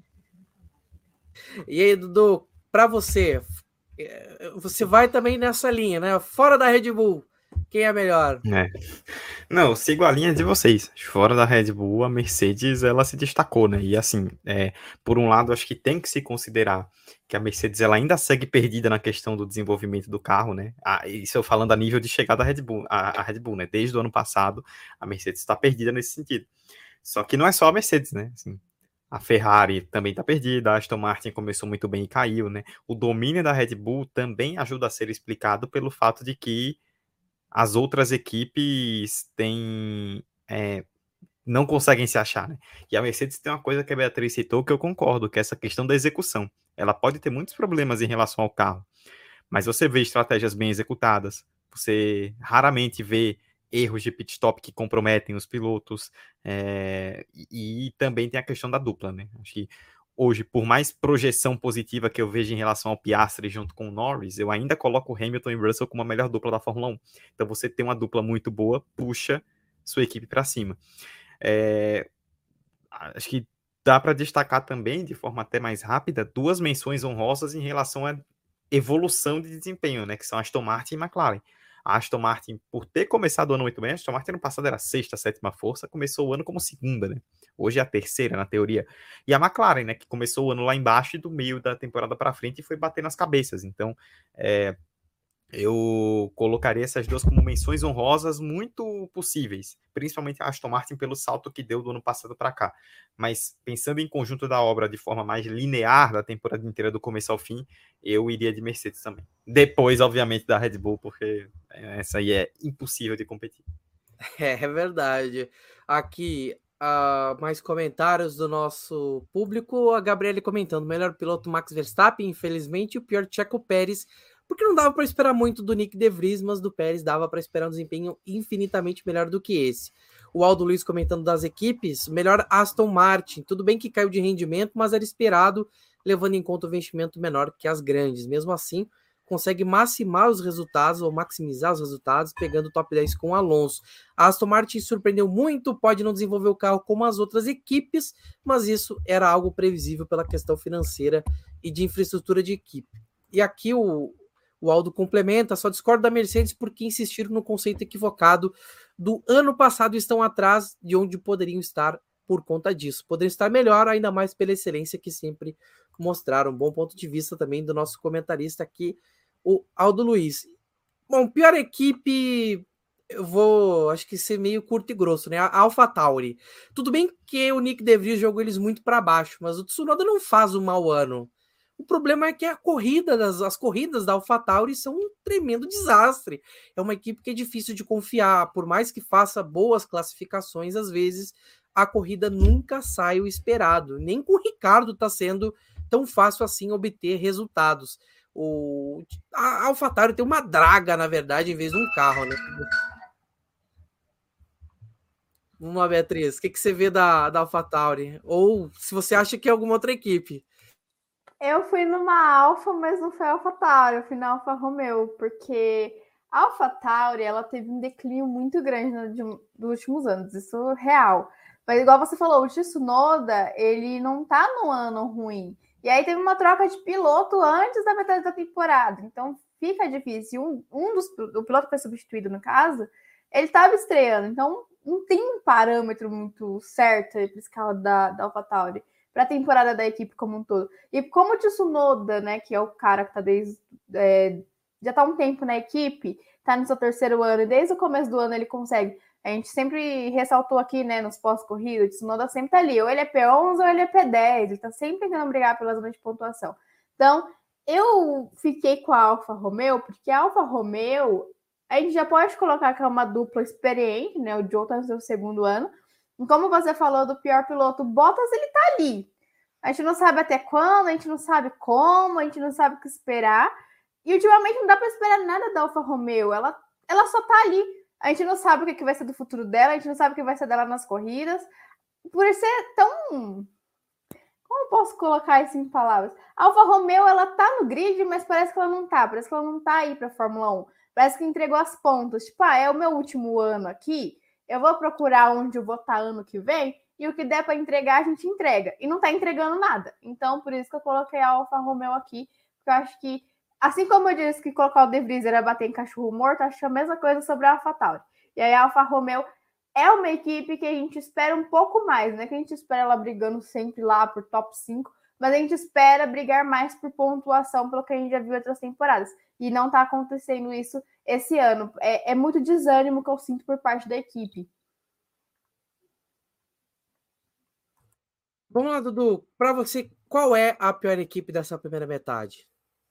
E aí, Dudu, para você vai também nessa linha, né? Fora da Red Bull, quem é melhor? Não, eu sigo a linha de vocês. Fora da Red Bull, a Mercedes, ela se destacou, né? E assim, por um lado, acho que tem que se considerar que a Mercedes, ela ainda segue perdida na questão do desenvolvimento do carro, né? Isso eu falando a nível de chegada da Red Bull, a Red Bull, né? Desde o ano passado, a Mercedes está perdida nesse sentido. Só que não é só a Mercedes, né? Assim, a Ferrari também está perdida, a Aston Martin começou muito bem e caiu, né? O domínio da Red Bull também ajuda a ser explicado pelo fato de que as outras equipes não conseguem se achar, né? E a Mercedes tem uma coisa que a Beatriz citou que eu concordo, que é essa questão da execução. Ela pode ter muitos problemas em relação ao carro, mas você vê estratégias bem executadas, você raramente vê erros de pit stop que comprometem os pilotos, e também tem a questão da dupla, né? Acho que hoje, por mais projeção positiva que eu vejo em relação ao Piastri junto com o Norris, eu ainda coloco o Hamilton e Russell como a melhor dupla da Fórmula 1. Então você tem uma dupla muito boa, puxa sua equipe para cima. Acho que dá para destacar também, de forma até mais rápida, duas menções honrosas em relação à evolução de desempenho, né? Que são Aston Martin e McLaren. A Aston Martin, por ter começado o ano muito bem, a Aston Martin no passado era a sexta, sétima força, começou o ano como segunda, né? Hoje é a terceira, na teoria. E a McLaren, né, que começou o ano lá embaixo e do meio da temporada para frente foi bater nas cabeças. Então, eu colocaria essas duas como menções honrosas muito possíveis, principalmente a Aston Martin pelo salto que deu do ano passado para cá. Mas pensando em conjunto da obra de forma mais linear da temporada inteira do começo ao fim, eu iria de Mercedes também. Depois, obviamente, da Red Bull, porque essa aí é impossível de competir. É verdade. Aqui, mais comentários do nosso público. A Gabriele comentando: melhor piloto Max Verstappen, infelizmente, o pior Checo Pérez, porque não dava para esperar muito do Nick De Vries, mas do Pérez dava para esperar um desempenho infinitamente melhor do que esse. O Aldo Luiz comentando das equipes: melhor Aston Martin, tudo bem que caiu de rendimento, mas era esperado, levando em conta o investimento menor que as grandes. Mesmo assim, consegue maximizar os resultados, pegando o top 10 com o Alonso. A Aston Martin surpreendeu muito, pode não desenvolver o carro como as outras equipes, mas isso era algo previsível pela questão financeira e de infraestrutura de equipe. E aqui o O Aldo complementa, só discordo da Mercedes porque insistiram no conceito equivocado do ano passado e estão atrás de onde poderiam estar por conta disso. Poderiam estar melhor, ainda mais pela excelência que sempre mostraram. Um bom ponto de vista também do nosso comentarista aqui, o Aldo Luiz. Bom, pior equipe, eu vou, acho que ser meio curto e grosso, né? A AlphaTauri. Tudo bem que o Nick De Vries jogou eles muito para baixo, mas o Tsunoda não faz um mau ano. O problema é que as corridas da AlphaTauri são um tremendo desastre. É uma equipe que é difícil de confiar, por mais que faça boas classificações, às vezes a corrida nunca sai o esperado. Nem com o Ricardo está sendo tão fácil assim obter resultados. A AlphaTauri tem uma draga, na verdade, em vez de um carro, né? Vamos lá, Beatriz, o que você vê da AlphaTauri? Ou se você acha que é alguma outra equipe? Eu fui numa Alfa, mas não foi AlphaTauri, eu fui na Alfa Romeo, porque a AlphaTauri, ela teve um declínio muito grande nos últimos anos, isso é real. Mas igual você falou, o Tsunoda, ele não tá num ano ruim. E aí teve uma troca de piloto antes da metade da temporada, então fica difícil. O piloto que foi substituído, no caso, ele estava estreando, então não tem um parâmetro muito certo para esse carro da AlphaTauri para a temporada da equipe como um todo. E como o Tsunoda, né, que é o cara que está já está há um tempo na equipe, está no seu terceiro ano, e desde o começo do ano ele consegue. A gente sempre ressaltou aqui, né, nos pós-corrida, o Tsunoda sempre está ali, ou ele é P11 ou ele é P10, ele está sempre tentando brigar pela zona de pontuação. Então, eu fiquei com a Alfa Romeo, porque a Alfa Romeo, a gente já pode colocar que é uma dupla experiente, né, o Joe está no seu segundo ano. E como você falou do pior piloto, o Bottas, ele tá ali. A gente não sabe até quando, a gente não sabe como, a gente não sabe o que esperar. E ultimamente não dá para esperar nada da Alfa Romeo. Ela só tá ali. A gente não sabe o que vai ser do futuro dela, a gente não sabe o que vai ser dela nas corridas. Por ser tão... Como eu posso colocar isso em palavras? A Alfa Romeo, ela tá no grid, mas parece que ela não tá. Parece que ela não tá aí pra Fórmula 1. Parece que entregou as pontas. Tipo, é o meu último ano aqui, eu vou procurar onde eu vou estar ano que vem, e o que der para entregar, a gente entrega. E não está entregando nada. Então, por isso que eu coloquei a Alfa Romeo aqui, porque eu acho que, assim como eu disse que colocar o De Vries era bater em cachorro morto, acho a mesma coisa sobre a AlphaTauri. E aí a Alfa Romeo é uma equipe que a gente espera um pouco mais, né? Que a gente espera ela brigando sempre lá por top 5, mas a gente espera brigar mais por pontuação, pelo que a gente já viu em outras temporadas. E não está acontecendo isso esse ano. É muito desânimo que eu sinto por parte da equipe. Vamos lá, Dudu. Para você, qual é a pior equipe dessa primeira metade?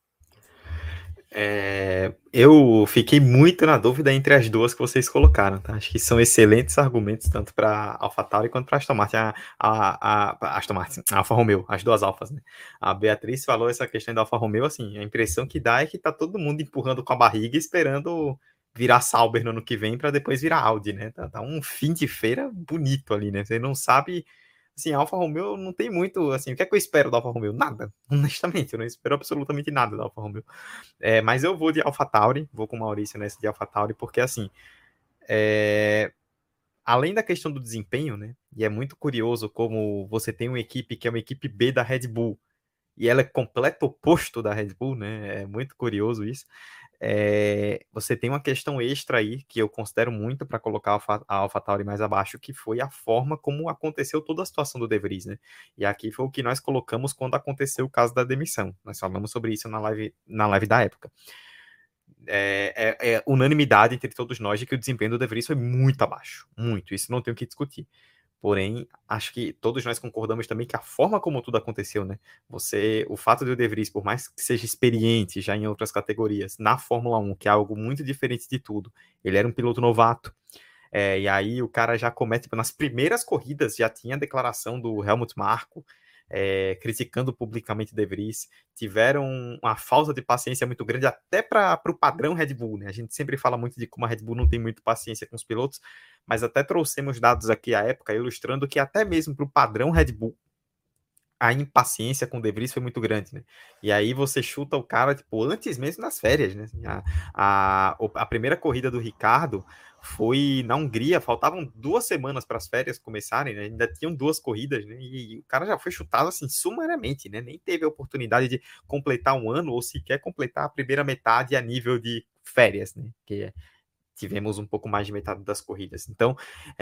Eu fiquei muito na dúvida entre as duas que vocês colocaram, tá? Acho que são excelentes argumentos, tanto para AlphaTauri quanto para Aston Martin. Aston Martin, a Alfa Romeo, as duas Alfas, né? A Beatriz falou essa questão da Alfa Romeo, assim, a impressão que dá é que tá todo mundo empurrando com a barriga, esperando virar Sauber no ano que vem para depois virar Audi, né? Tá um fim de feira bonito ali, né? Você não sabe. Assim, a Alfa Romeo não tem muito, assim, o que é que eu espero da Alfa Romeo? Nada, honestamente, eu não espero absolutamente nada da Alfa Romeo. Mas eu vou de AlphaTauri, vou com o Maurício nessa de AlphaTauri, porque assim, além da questão do desempenho, né, e é muito curioso como você tem uma equipe que é uma equipe B da Red Bull, e ela é completo oposto da Red Bull, né, é muito curioso isso. Você tem uma questão extra aí, que eu considero muito para colocar a AlphaTauri mais abaixo, que foi a forma como aconteceu toda a situação do De Vries, né? E aqui foi o que nós colocamos quando aconteceu o caso da demissão. Nós falamos sobre isso na live da época. Unanimidade entre todos nós de que o desempenho do De Vries foi muito abaixo. Muito, isso não tem o que discutir. Porém, acho que todos nós concordamos também que a forma como tudo aconteceu, né? O fato de o De Vries, por mais que seja experiente já em outras categorias, na Fórmula 1, que é algo muito diferente de tudo, ele era um piloto novato. E aí o cara já comete, nas primeiras corridas, já tinha a declaração do Helmut Marko, criticando publicamente De Vries, tiveram uma falta de paciência muito grande até para o padrão Red Bull, né? A gente sempre fala muito de como a Red Bull não tem muita paciência com os pilotos, mas até trouxemos dados aqui à época ilustrando que até mesmo para o padrão Red Bull, a impaciência com o De Vries foi muito grande, né? E aí você chuta o cara, tipo, antes mesmo das férias, né? Assim, a primeira corrida do Ricardo foi na Hungria, faltavam 2 semanas para as férias começarem, né? Ainda tinham 2 corridas, né? E o cara já foi chutado, assim, sumariamente, né? Nem teve a oportunidade de completar um ano ou sequer completar a primeira metade a nível de férias, né? Que tivemos um pouco mais de metade das corridas. Então,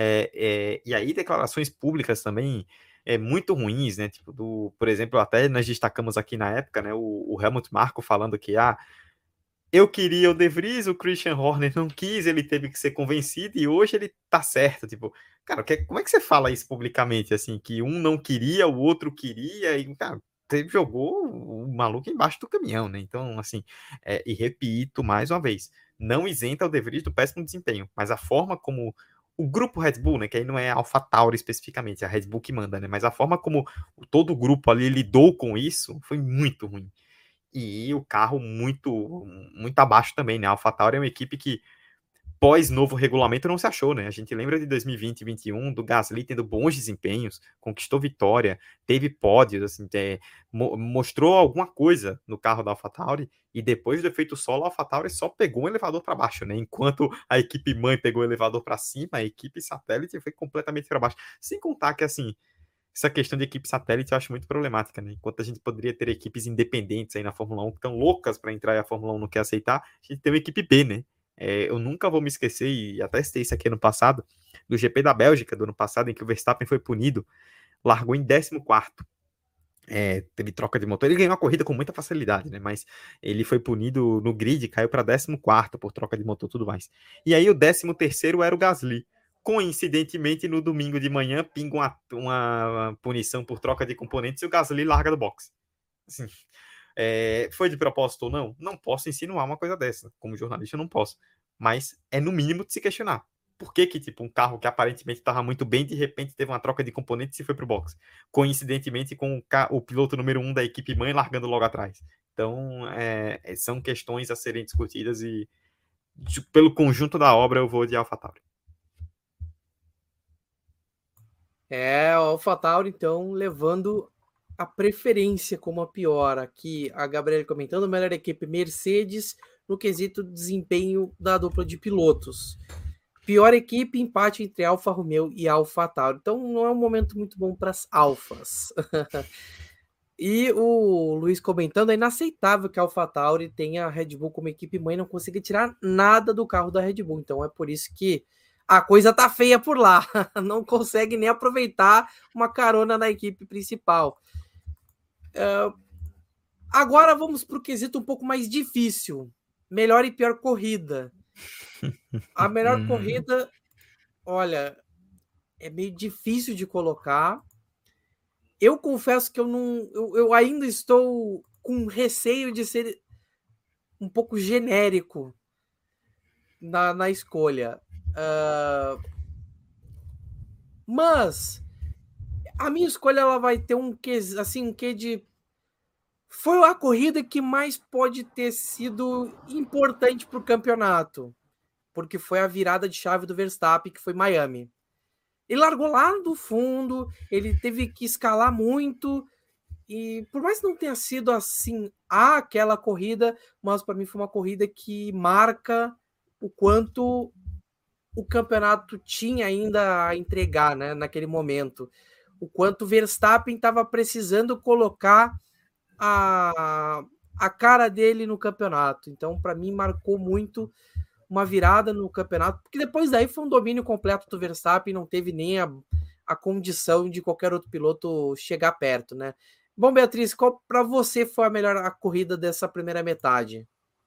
e aí declarações públicas também muito ruins, né? Tipo, por exemplo, até nós destacamos aqui na época, né? O Helmut Marko falando que eu queria o De Vries, o Christian Horner não quis, ele teve que ser convencido e hoje ele tá certo. Tipo, cara, como é que você fala isso publicamente, assim, que um não queria, o outro queria e, cara, você jogou o maluco embaixo do caminhão, né? Então, assim, e repito mais uma vez, não isenta o De Vries do péssimo desempenho, mas a forma como o grupo Red Bull, né, que aí não é a AlphaTauri especificamente, é a Red Bull que manda, né, mas a forma como todo o grupo ali lidou com isso foi muito ruim. E o carro muito abaixo também, né? A AlphaTauri é uma equipe que pós novo regulamento não se achou, né? A gente lembra de 2020 e 2021 do Gasly tendo bons desempenhos, conquistou vitória, teve pódios, assim, mostrou alguma coisa no carro da AlphaTauri e depois do efeito solo a AlphaTauri só pegou o elevador para baixo, né? Enquanto a equipe mãe pegou o elevador para cima, a equipe satélite foi completamente para baixo. Sem contar que assim, essa questão de equipe satélite eu acho muito problemática, né? Enquanto a gente poderia ter equipes independentes aí na Fórmula 1 que estão loucas para entrar e a Fórmula 1 não quer aceitar, a gente tem uma equipe B, né? Eu nunca vou me esquecer, e até citei isso aqui no passado, do GP da Bélgica do ano passado, em que o Verstappen foi punido, largou em 14º. Teve troca de motor, ele ganhou a corrida com muita facilidade, né? Mas ele foi punido no grid, caiu para 14º por troca de motor e tudo mais. E aí o 13º era o Gasly. Coincidentemente, no domingo de manhã, pinga uma punição por troca de componentes e o Gasly larga do box. Assim, foi de propósito ou não? Não posso insinuar uma coisa dessa. Como jornalista, eu não posso. Mas é no mínimo de se questionar. Por que tipo, um carro que aparentemente estava muito bem, de repente teve uma troca de componentes e foi para o box? Coincidentemente com o piloto número 1 da equipe mãe largando logo atrás. Então, são questões a serem discutidas e pelo conjunto da obra eu vou de AlphaTauri. O AlphaTauri, então, levando a preferência como a pior. Aqui, a Gabriela comentando, melhor equipe Mercedes no quesito desempenho da dupla de pilotos. Pior equipe, empate entre Alfa Romeo e AlphaTauri. Então, não é um momento muito bom para as Alfas. E o Luiz comentando, é inaceitável que a AlphaTauri tenha a Red Bull como equipe mãe e não consiga tirar nada do carro da Red Bull. Então, é por isso que a coisa tá feia por lá. Não consegue nem aproveitar uma carona na equipe principal. Agora vamos para o quesito um pouco mais difícil. Melhor e pior corrida. A melhor corrida, olha, é meio difícil de colocar. Eu confesso que eu ainda estou com receio de ser um pouco genérico na escolha. Mas a minha escolha ela vai ter um quê, assim, um quê de... Foi a corrida que mais pode ter sido importante para o campeonato, porque foi a virada de chave do Verstappen, que foi Miami. Ele largou lá do fundo, ele teve que escalar muito, e por mais que não tenha sido assim aquela corrida, mas para mim foi uma corrida que marca o quanto o campeonato tinha ainda a entregar, né, naquele momento. O quanto o Verstappen estava precisando colocar a cara dele no campeonato. Então, para mim, marcou muito uma virada no campeonato, porque depois daí foi um domínio completo do Verstappen, não teve nem a condição de qualquer outro piloto chegar perto, né? Bom, Beatriz, qual para você foi a melhor corrida dessa primeira metade?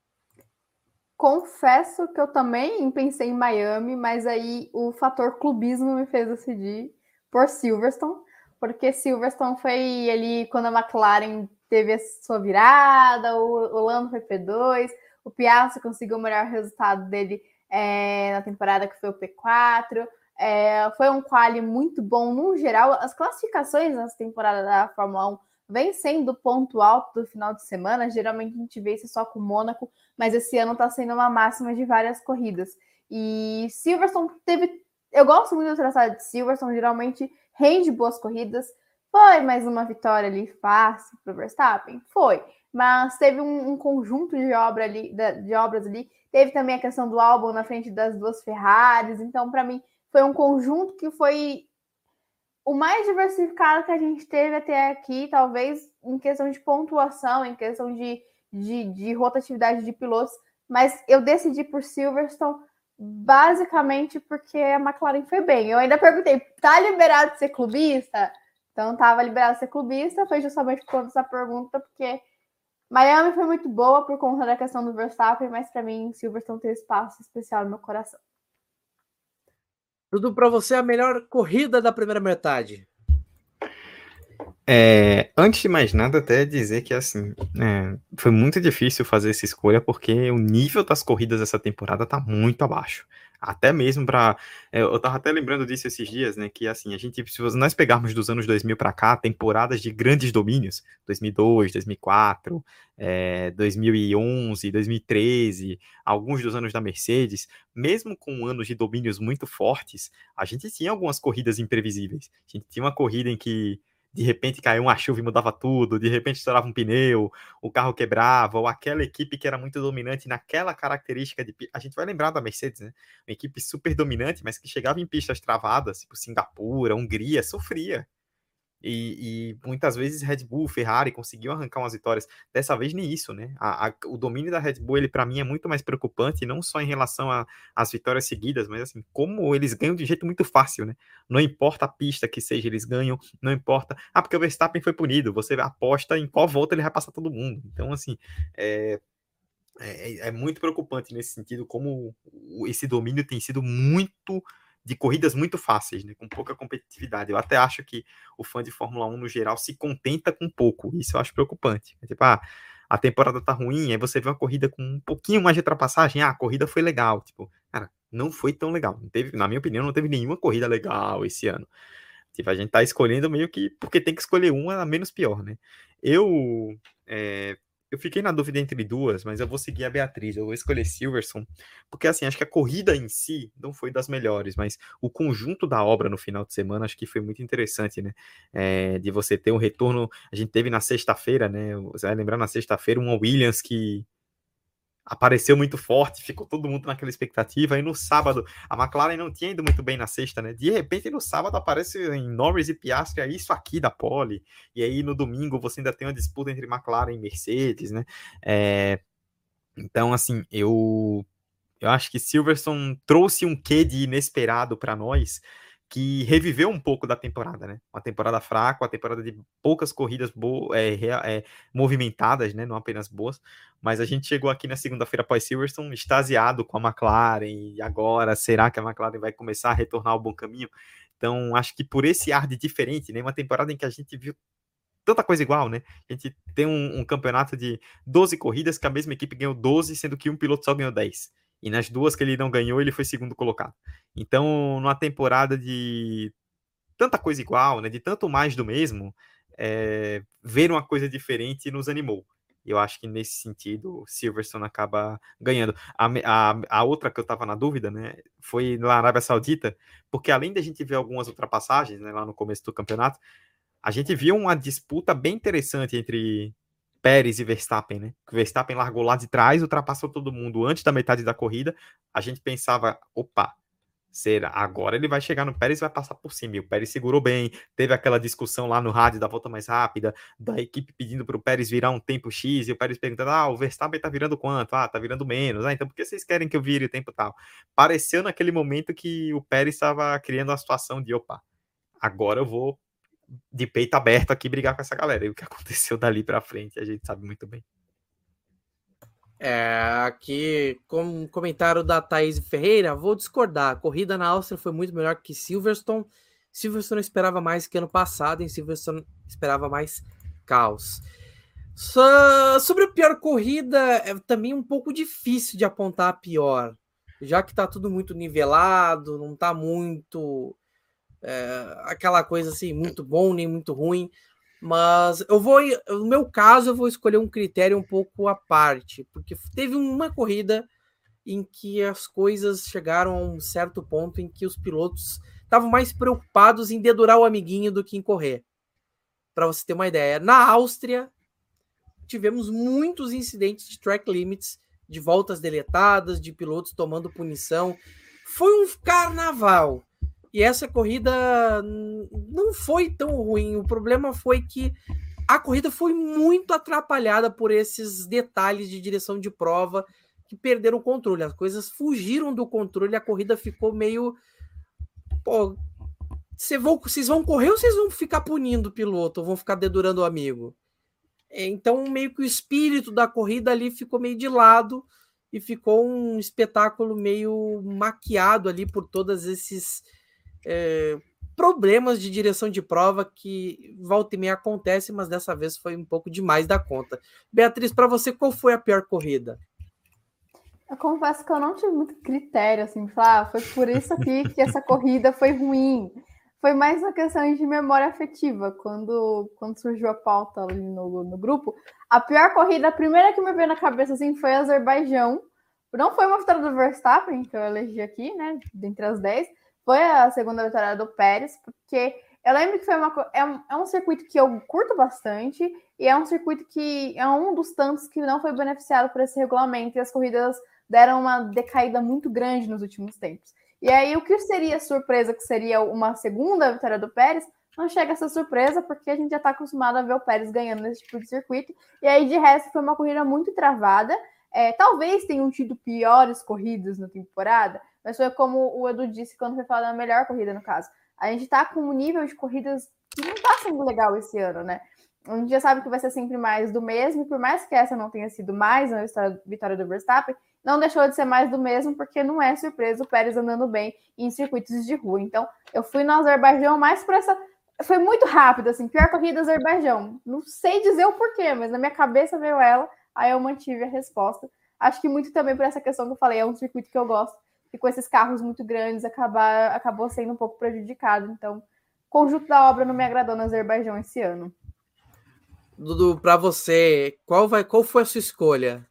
Confesso que eu também pensei em Miami, mas aí o fator clubismo me fez decidir por Silverstone, porque Silverstone foi ali quando a McLaren teve a sua virada, o Lando foi P2, o Piastri conseguiu o melhor resultado dele na temporada, que foi o P4. Foi um quali muito bom no geral. As classificações nessa temporada da Fórmula 1 vem sendo o ponto alto do final de semana. Geralmente a gente vê isso só com o Mônaco, mas esse ano está sendo uma máxima de várias corridas. E Silverstone teve... Eu gosto muito do traçado de Silverstone, geralmente rende boas corridas. Foi mais uma vitória ali fácil para o Verstappen? Foi. Mas teve um conjunto de obras ali. Teve também a questão do Albon na frente das duas Ferraris. Então, para mim, foi um conjunto que foi o mais diversificado que a gente teve até aqui, talvez em questão de pontuação, em questão de rotatividade de pilotos. Mas eu decidi por Silverstone basicamente porque a McLaren foi bem. Eu ainda perguntei, tá liberado de ser clubista? Então, tava liberado de ser clubista. Foi justamente por conta dessa pergunta, porque Miami foi muito boa por conta da questão do Verstappen, mas para mim, Silverstone tem espaço especial no meu coração. Tudo para você a melhor corrida da primeira metade. Antes de mais nada, até dizer que assim, foi muito difícil fazer essa escolha porque o nível das corridas dessa temporada tá muito abaixo. Até mesmo para, eu tava até lembrando disso esses dias, né? Que assim, a gente, se nós pegarmos dos anos 2000 para cá, temporadas de grandes domínios, 2002, 2004, 2011, 2013, alguns dos anos da Mercedes, mesmo com anos de domínios muito fortes, a gente tinha algumas corridas imprevisíveis. A gente tinha uma corrida em que de repente caiu uma chuva e mudava tudo, de repente estourava um pneu, o carro quebrava, ou aquela equipe que era muito dominante naquela característica de... A gente vai lembrar da Mercedes, né? Uma equipe super dominante, mas que chegava em pistas travadas, tipo Singapura, Hungria, sofria. E muitas vezes Red Bull, Ferrari conseguiu arrancar umas vitórias. Dessa vez nem isso, né? O domínio da Red Bull, ele para mim é muito mais preocupante, não só em relação às vitórias seguidas, mas assim, como eles ganham de jeito muito fácil, né? Não importa a pista que seja, eles ganham, não importa. Porque o Verstappen foi punido, você aposta em qual volta ele vai passar todo mundo. Então, assim, é muito preocupante nesse sentido, como esse domínio tem sido muito de corridas muito fáceis, né, com pouca competitividade. Eu até acho que o fã de Fórmula 1, no geral, se contenta com pouco. Isso eu acho preocupante. Tipo, a temporada tá ruim, aí você vê uma corrida com um pouquinho mais de ultrapassagem, a corrida foi legal. Tipo, cara, não foi tão legal. Não teve, na minha opinião, não teve nenhuma corrida legal esse ano. Tipo, a gente tá escolhendo meio que porque tem que escolher uma a menos pior, né? Eu fiquei na dúvida entre duas, mas eu vou seguir a Beatriz. Eu vou escolher Silverstone, porque assim, acho que a corrida em si não foi das melhores, mas o conjunto da obra no final de semana acho que foi muito interessante, né? De você ter um retorno. A gente teve na sexta-feira, né? Você vai lembrar na sexta-feira uma Williams que apareceu muito forte, ficou todo mundo naquela expectativa, e no sábado, a McLaren não tinha ido muito bem na sexta, né, de repente no sábado aparece em Norris e Piastri, é isso aqui da pole, e aí no domingo você ainda tem uma disputa entre McLaren e Mercedes, né, então assim, eu acho que Silverstone trouxe um quê de inesperado para nós, que reviveu um pouco da temporada, né? Uma temporada fraca, uma temporada de poucas corridas movimentadas, né? Não apenas boas, mas a gente chegou aqui na segunda-feira após Silverstone extasiado com a McLaren, e agora, será que a McLaren vai começar a retornar ao bom caminho? Então, acho que por esse ar de diferente, né? Uma temporada em que a gente viu tanta coisa igual, né? A gente tem um campeonato de 12 corridas que a mesma equipe ganhou 12, sendo que um piloto só ganhou 10. E nas duas que ele não ganhou, ele foi segundo colocado. Então, numa temporada de tanta coisa igual, né, de tanto mais do mesmo, ver uma coisa diferente nos animou. Eu acho que nesse sentido, Silverstone acaba ganhando. A outra que eu estava na dúvida, né, foi lá na Arábia Saudita, porque além da gente ver algumas ultrapassagens, né, lá no começo do campeonato, a gente viu uma disputa bem interessante entre Pérez e Verstappen, né? O Verstappen largou lá de trás, ultrapassou todo mundo antes da metade da corrida. A gente pensava, opa, será? Agora ele vai chegar no Pérez e vai passar por cima. E o Pérez segurou bem. Teve aquela discussão lá no rádio da volta mais rápida, da equipe pedindo para o Pérez virar um tempo X, e o Pérez perguntando, o Verstappen tá virando quanto? Tá virando menos. Então por que vocês querem que eu vire o tempo tal? Pareceu naquele momento que o Pérez estava criando a situação de, opa, agora eu vou de peito aberto aqui brigar com essa galera. E o que aconteceu dali pra frente, a gente sabe muito bem. Aqui, como um comentário da Thaís Ferreira, vou discordar. A corrida na Áustria foi muito melhor que Silverstone. Silverstone esperava mais que ano passado, em Silverstone esperava mais caos. Sobre a pior corrida, é também um pouco difícil de apontar a pior, já que tá tudo muito nivelado, não tá muito... aquela coisa assim, muito bom, nem muito ruim, mas no meu caso, eu vou escolher um critério um pouco à parte, porque teve uma corrida em que as coisas chegaram a um certo ponto em que os pilotos estavam mais preocupados em dedurar o amiguinho do que em correr. para você ter uma ideia. Na Áustria, tivemos muitos incidentes de track limits, de voltas deletadas, de pilotos tomando punição. Foi um carnaval. E essa corrida não foi tão ruim. O problema foi que a corrida foi muito atrapalhada por esses detalhes de direção de prova que perderam o controle. As coisas fugiram do controle, a corrida ficou meio... Pô, vocês vão correr ou vocês vão ficar punindo o piloto? Ou vão ficar dedurando o amigo? Então, meio que o espírito da corrida ali ficou meio de lado e ficou um espetáculo meio maquiado ali por todos esses problemas de direção de prova que volta e meia acontece, mas dessa vez foi um pouco demais da conta. Beatriz, para você, qual foi a pior corrida? Eu confesso que eu não tive muito critério, assim, de falar, foi por isso aqui que essa corrida foi ruim. Foi mais uma questão de memória afetiva. Quando surgiu a pauta ali no grupo, a pior corrida, a primeira que me veio na cabeça, assim, foi Azerbaijão. Não foi uma vitória do Verstappen, que eu elegi aqui, né, dentre as 10, foi a segunda vitória do Pérez, porque eu lembro que foi é um circuito que eu curto bastante, e é um circuito que é um dos tantos que não foi beneficiado por esse regulamento, e as corridas deram uma decaída muito grande nos últimos tempos. E aí, o que seria surpresa, que seria uma segunda vitória do Pérez, não chega a ser surpresa, porque a gente já está acostumado a ver o Pérez ganhando nesse tipo de circuito. E aí, de resto, foi uma corrida muito travada. Talvez tenham tido piores corridas na temporada, mas foi como o Edu disse quando foi falar da melhor corrida, no caso. A gente está com um nível de corridas que não está sendo legal esse ano, né? A gente já sabe que vai ser sempre mais do mesmo, e por mais que essa não tenha sido mais uma vitória do Verstappen, não deixou de ser mais do mesmo, porque não é surpresa o Pérez andando bem em circuitos de rua. Então, eu fui no Azerbaijão mais por essa... Foi muito rápido, assim, pior corrida do Azerbaijão. Não sei dizer o porquê, mas na minha cabeça veio ela, aí eu mantive a resposta. Acho que muito também por essa questão que eu falei, é um circuito que eu gosto, e com esses carros muito grandes acabou sendo um pouco prejudicado. Então, o conjunto da obra não me agradou no Azerbaijão esse ano. Dudu, para você, qual foi a sua escolha?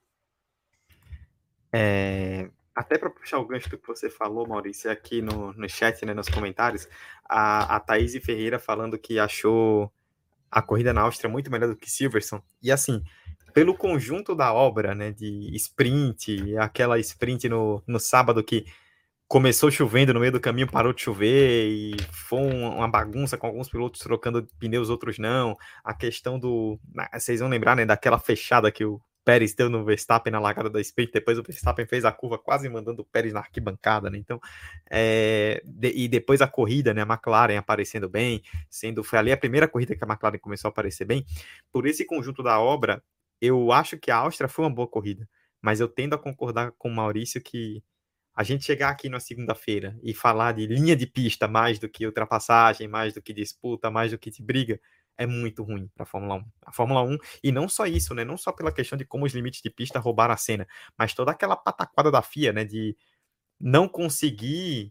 Até para puxar o gancho do que você falou, Maurício, aqui no chat, né, nos comentários, a Thaís Ferreira falando que achou a corrida na Áustria muito melhor do que Silverstone. E assim, pelo conjunto da obra, né, de sprint, aquela sprint no sábado que começou chovendo, no meio do caminho parou de chover e foi uma bagunça com alguns pilotos trocando pneus, outros não. A questão vocês vão lembrar, né, daquela fechada que o Pérez deu no Verstappen na largada da sprint, depois o Verstappen fez a curva quase mandando o Pérez na arquibancada, né? Então, e depois a corrida, né, a McLaren aparecendo bem, foi ali a primeira corrida que a McLaren começou a aparecer bem. Por esse conjunto da obra, eu acho que a Áustria foi uma boa corrida, mas eu tendo a concordar com o Maurício que a gente chegar aqui na segunda-feira e falar de linha de pista mais do que ultrapassagem, mais do que disputa, mais do que de briga, é muito ruim para a Fórmula 1. A Fórmula 1, e não só isso, né? Não só pela questão de como os limites de pista roubaram a cena, mas toda aquela pataquada da FIA, né? De não conseguir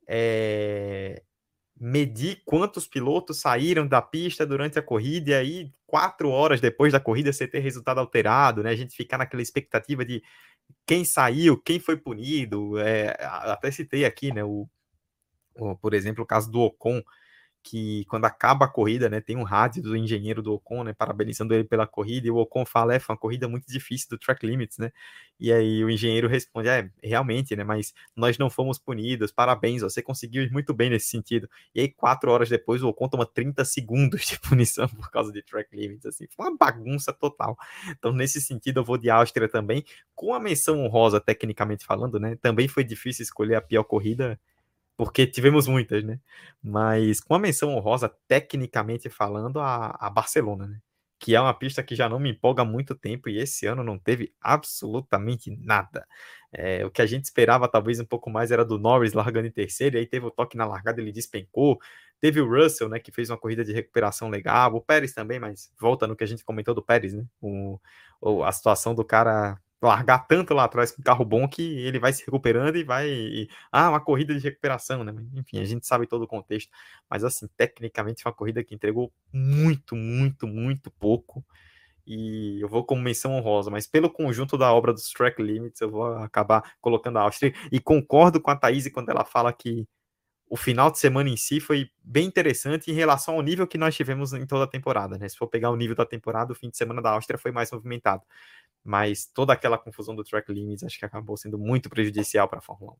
medir quantos pilotos saíram da pista durante a corrida, e aí 4 horas depois da corrida você ter resultado alterado, né? A gente ficar naquela expectativa de quem saiu, quem foi punido. Até citei aqui, né? Por exemplo, o caso do Ocon, que quando acaba a corrida, né, tem um rádio do engenheiro do Ocon, né, parabenizando ele pela corrida, e o Ocon fala, foi uma corrida muito difícil do track limits, né, e aí o engenheiro responde, realmente, né, mas nós não fomos punidos, parabéns, você conseguiu ir muito bem nesse sentido. E aí 4 horas depois o Ocon toma 30 segundos de punição por causa de track limits, assim, foi uma bagunça total. Então nesse sentido eu vou de Áustria também, com a menção honrosa tecnicamente falando, né, também foi difícil escolher a pior corrida, porque tivemos muitas, né? Mas com a menção honrosa, tecnicamente falando, a Barcelona, né? Que é uma pista que já não me empolga há muito tempo, e esse ano não teve absolutamente nada. O que a gente esperava talvez um pouco mais era do Norris largando em terceiro, e aí teve o toque na largada, ele despencou. Teve o Russell, né, que fez uma corrida de recuperação legal, o Pérez também, mas volta no que a gente comentou do Pérez, né? A situação do cara largar tanto lá atrás com um carro bom que ele vai se recuperando e vai... uma corrida de recuperação, né? Enfim, a gente sabe todo o contexto. Mas, assim, tecnicamente foi uma corrida que entregou muito, muito, muito pouco. E eu vou como menção honrosa, mas pelo conjunto da obra dos track limits, eu vou acabar colocando a Áustria. E concordo com a Thaís quando ela fala que o final de semana em si foi bem interessante em relação ao nível que nós tivemos em toda a temporada, né? Se for pegar o nível da temporada, o fim de semana da Áustria foi mais movimentado. Mas toda aquela confusão do track limits acho que acabou sendo muito prejudicial para a Fórmula 1.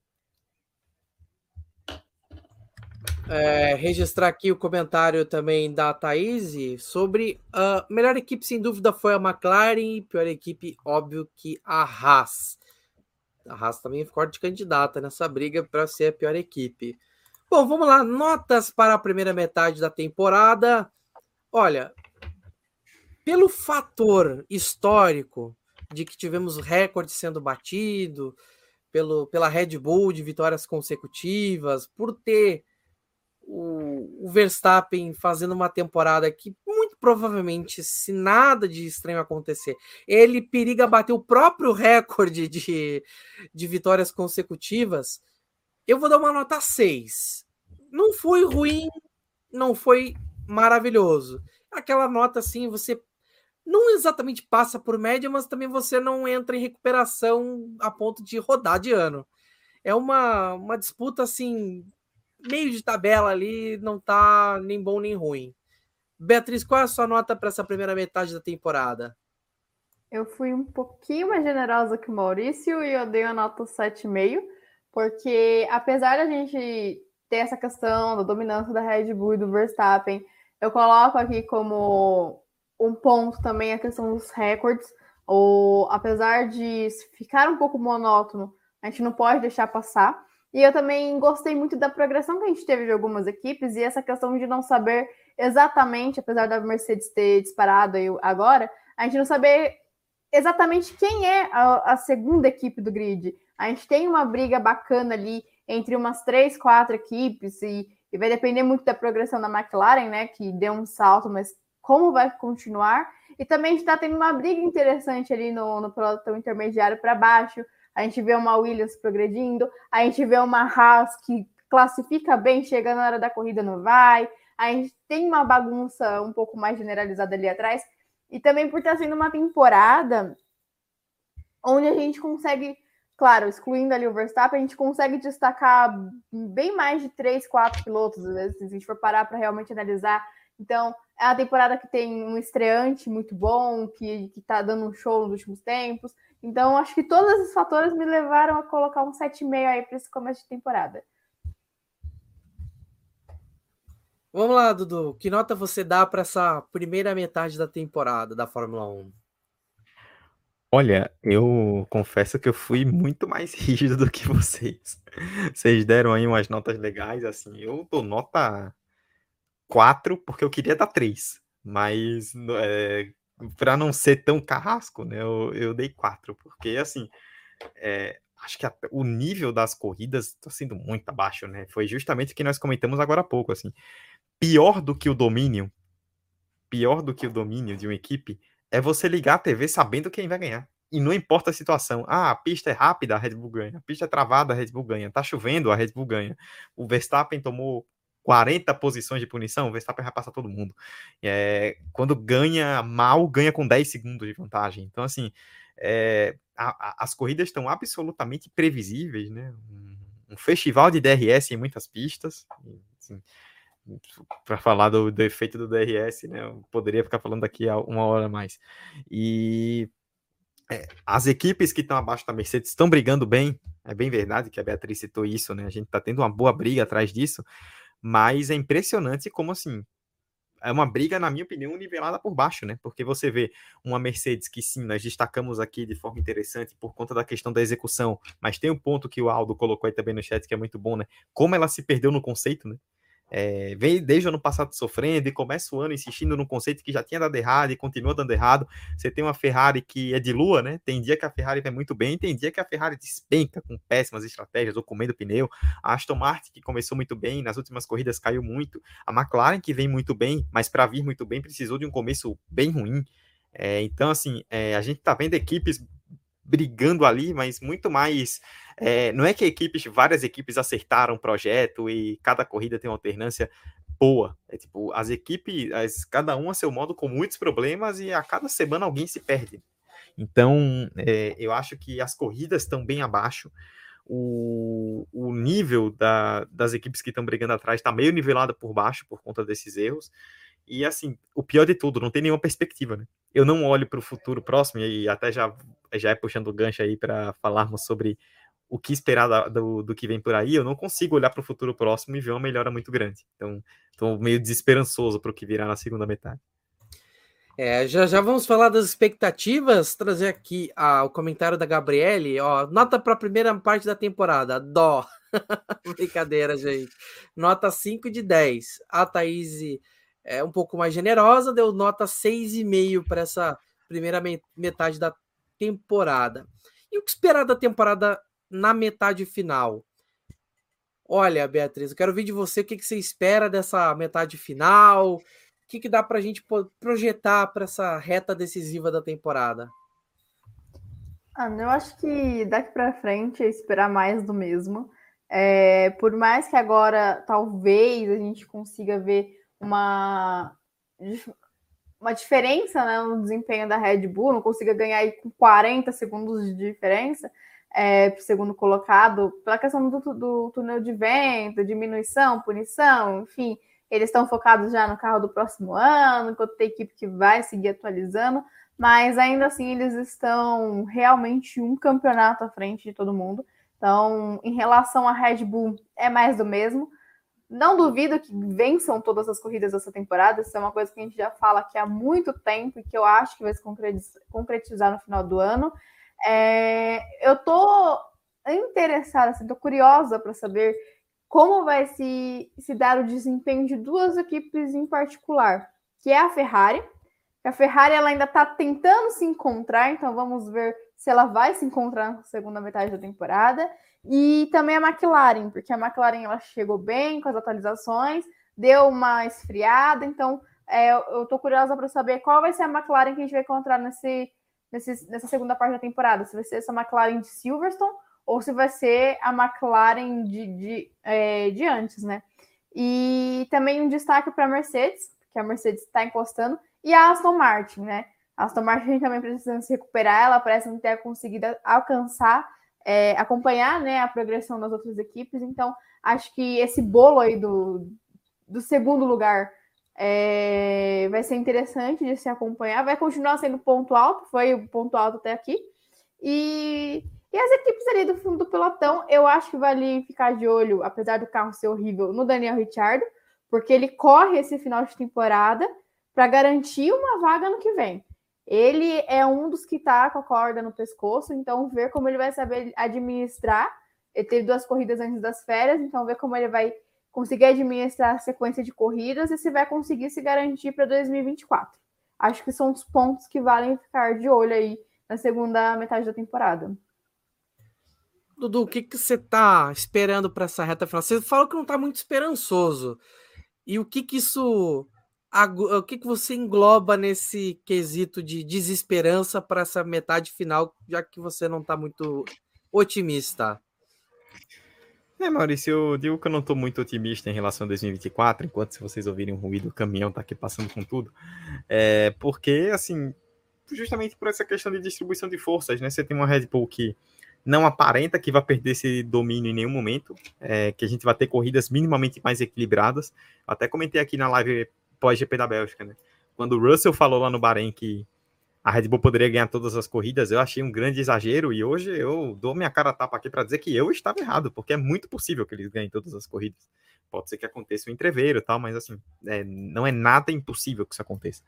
Registrar aqui o comentário também da Thaís sobre a melhor equipe, sem dúvida, foi a McLaren, pior equipe, óbvio que a Haas. A Haas também é forte candidata nessa briga para ser a pior equipe. Bom, vamos lá, notas para a primeira metade da temporada. Olha, pelo fator histórico de que tivemos recorde sendo batido, pela Red Bull de vitórias consecutivas, por ter o Verstappen fazendo uma temporada que muito provavelmente, se nada de estranho acontecer, ele periga bater o próprio recorde de vitórias consecutivas, eu vou dar uma nota 6. Não foi ruim, não foi maravilhoso. Aquela nota assim, você não exatamente passa por média, mas também você não entra em recuperação a ponto de rodar de ano. É uma disputa assim, meio de tabela ali, não tá nem bom nem ruim. Beatriz, qual é a sua nota para essa primeira metade da temporada? Eu fui um pouquinho mais generosa que o Maurício e eu dei a nota 7,5, porque apesar da gente ter essa questão da dominância da Red Bull e do Verstappen, eu coloco aqui como um ponto também a questão dos recordes, ou apesar de ficar um pouco monótono, a gente não pode deixar passar. E eu também gostei muito da progressão que a gente teve de algumas equipes e essa questão de não saber exatamente, apesar da Mercedes ter disparado aí agora, a gente não saber exatamente quem é a segunda equipe do grid. A gente tem uma briga bacana ali entre umas 3, 4 equipes e vai depender muito da progressão da McLaren, né, que deu um salto, mas como vai continuar? E também a gente está tendo uma briga interessante ali no pelotão intermediário para baixo. A gente vê uma Williams progredindo, a gente vê uma Haas que classifica bem, chega na hora da corrida, não vai. A gente tem uma bagunça um pouco mais generalizada ali atrás. E também por estar sendo uma temporada onde a gente consegue, claro, excluindo ali o Verstappen, a gente consegue destacar bem mais de 3, 4 pilotos, às vezes, se a gente for parar para realmente analisar. Então, é uma temporada que tem um estreante muito bom, que está dando um show nos últimos tempos. Então, acho que todos esses fatores me levaram a colocar um 7,5 aí para esse começo de temporada. Vamos lá, Dudu. Que nota você dá para essa primeira metade da temporada da Fórmula 1? Olha, eu confesso que eu fui muito mais rígido do que vocês. Vocês deram aí umas notas legais, assim, eu dou nota 4 porque eu queria dar 3, mas para não ser tão carrasco, né, eu dei 4, porque assim, acho que o nível das corridas está sendo muito abaixo, né? Foi justamente o que nós comentamos agora há pouco, assim. Pior do que o domínio de uma equipe é você ligar a TV sabendo quem vai ganhar. E não importa a situação. Ah, a pista é rápida, a Red Bull ganha. A pista é travada, a Red Bull ganha. Tá chovendo, a Red Bull ganha. O Verstappen tomou 40 posições de punição, o Verstappen vai passar todo mundo. Quando ganha mal, ganha com 10 segundos de vantagem. Então, assim, as corridas estão absolutamente previsíveis, né? Um festival de DRS em muitas pistas. Assim, para falar do efeito do DRS, né? Eu poderia ficar falando daqui a 1 hora a mais. E as equipes que estão abaixo da Mercedes estão brigando bem. É bem verdade que a Beatriz citou isso, né? A gente está tendo uma boa briga atrás disso, mas é impressionante como, assim, é uma briga, na minha opinião, nivelada por baixo, né? Porque você vê uma Mercedes que, sim, nós destacamos aqui de forma interessante por conta da questão da execução, mas tem um ponto que o Aldo colocou aí também no chat que é muito bom, né? Como ela se perdeu no conceito, né? Vem desde o ano passado sofrendo e começa o ano insistindo num conceito que já tinha dado errado e continua dando errado. Você tem uma Ferrari que é de lua, né? Tem dia que a Ferrari vai muito bem, tem dia que a Ferrari despenca com péssimas estratégias ou comendo pneu. A Aston Martin, que começou muito bem, nas últimas corridas caiu muito. A McLaren, que vem muito bem, mas para vir muito bem precisou de um começo bem ruim. Então, assim, a gente tá vendo equipes brigando ali, mas muito mais... não é que várias equipes acertaram o projeto e cada corrida tem uma alternância boa. Tipo, as equipes, cada um a seu modo, com muitos problemas e a cada semana alguém se perde. Então, eu acho que as corridas estão bem abaixo. o nível das equipes que estão brigando atrás está meio nivelado por baixo por conta desses erros. E, assim, o pior de tudo, não tem nenhuma perspectiva, né? Eu não olho para o futuro próximo, e até já é puxando o gancho aí para falarmos sobre o que esperar do que vem por aí. Eu não consigo olhar para o futuro próximo e ver uma melhora muito grande. Então, estou meio desesperançoso para o que virá na segunda metade. Já vamos falar das expectativas, trazer aqui o comentário da Gabriele, nota para a primeira parte da temporada, dó. Brincadeira, gente. Nota 5 de 10. A Thaís é um pouco mais generosa, deu nota 6,5 para essa primeira metade da temporada. E o que esperar da temporada na metade final? Olha, Beatriz, eu quero ouvir de você o que você espera dessa metade final, o que dá para a gente projetar para essa reta decisiva da temporada. Eu acho que daqui para frente é esperar mais do mesmo. Por mais que agora talvez a gente consiga ver uma diferença, né, no desempenho da Red Bull, não consiga ganhar aí com 40 segundos de diferença para o segundo colocado, pela questão do túnel de vento, diminuição, punição, enfim, eles estão focados já no carro do próximo ano, enquanto tem equipe que vai seguir atualizando, mas ainda assim eles estão realmente um campeonato à frente de todo mundo. Então, em relação à Red Bull, é mais do mesmo. Não duvido que vençam todas as corridas dessa temporada. Isso é uma coisa que a gente já fala aqui há muito tempo e que eu acho que vai se concretizar no final do ano. Eu tô interessada, assim, tô curiosa para saber como vai se dar o desempenho de duas equipes em particular, que é a Ferrari. A Ferrari ela ainda está tentando se encontrar, então vamos ver se ela vai se encontrar na segunda metade da temporada. E também a McLaren, porque a McLaren ela chegou bem com as atualizações, deu uma esfriada, então eu estou curiosa para saber qual vai ser a McLaren que a gente vai encontrar nessa segunda parte da temporada. Se vai ser essa McLaren de Silverstone ou se vai ser a McLaren de antes, né? E também um destaque para a Mercedes, porque a Mercedes está encostando, e a Aston Martin, né? A Aston Martin também precisa se recuperar, ela parece não ter conseguido alcançar, acompanhar, né, a progressão das outras equipes, então acho que esse bolo aí do segundo lugar vai ser interessante de se acompanhar, vai continuar sendo ponto alto, foi o ponto alto até aqui, e as equipes ali do fundo do pelotão, eu acho que vale ficar de olho, apesar do carro ser horrível, no Daniel Ricciardo, porque ele corre esse final de temporada para garantir uma vaga no que vem. Ele é um dos que está com a corda no pescoço, então ver como ele vai saber administrar. Ele teve 2 corridas antes das férias, então ver como ele vai conseguir administrar a sequência de corridas e se vai conseguir se garantir para 2024. Acho que são os pontos que valem ficar de olho aí na segunda metade da temporada. Dudu, o que você está esperando para essa reta final? Você falou que não está muito esperançoso. E o que você engloba nesse quesito de desesperança para essa metade final, já que você não está muito otimista? Maurício, eu digo que eu não estou muito otimista em relação a 2024, enquanto se vocês ouvirem um ruído, o caminhão está aqui passando com tudo. Porque, assim, justamente por essa questão de distribuição de forças, né? Você tem uma Red Bull que não aparenta que vai perder esse domínio em nenhum momento, que a gente vai ter corridas minimamente mais equilibradas. Eu até comentei aqui na live pós-GP da Bélgica, né? Quando o Russell falou lá no Bahrein que a Red Bull poderia ganhar todas as corridas, eu achei um grande exagero, e hoje eu dou minha cara a tapa aqui para dizer que eu estava errado, porque é muito possível que eles ganhem todas as corridas. Pode ser que aconteça um entreveiro e tal, mas assim, não é nada impossível que isso aconteça.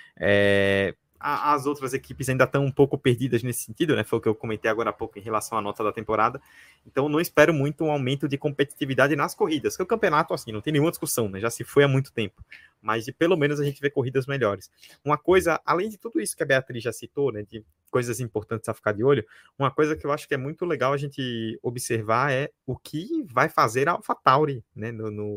As outras equipes ainda estão um pouco perdidas nesse sentido, né? Foi o que eu comentei agora há pouco em relação à nota da temporada. Então, não espero muito um aumento de competitividade nas corridas, que o campeonato, assim, não tem nenhuma discussão, né? Já se foi há muito tempo. Mas, pelo menos, a gente vê corridas melhores. Uma coisa, além de tudo isso que a Beatriz já citou, né? De coisas importantes a ficar de olho, uma coisa que eu acho que é muito legal a gente observar é o que vai fazer a AlphaTauri, né?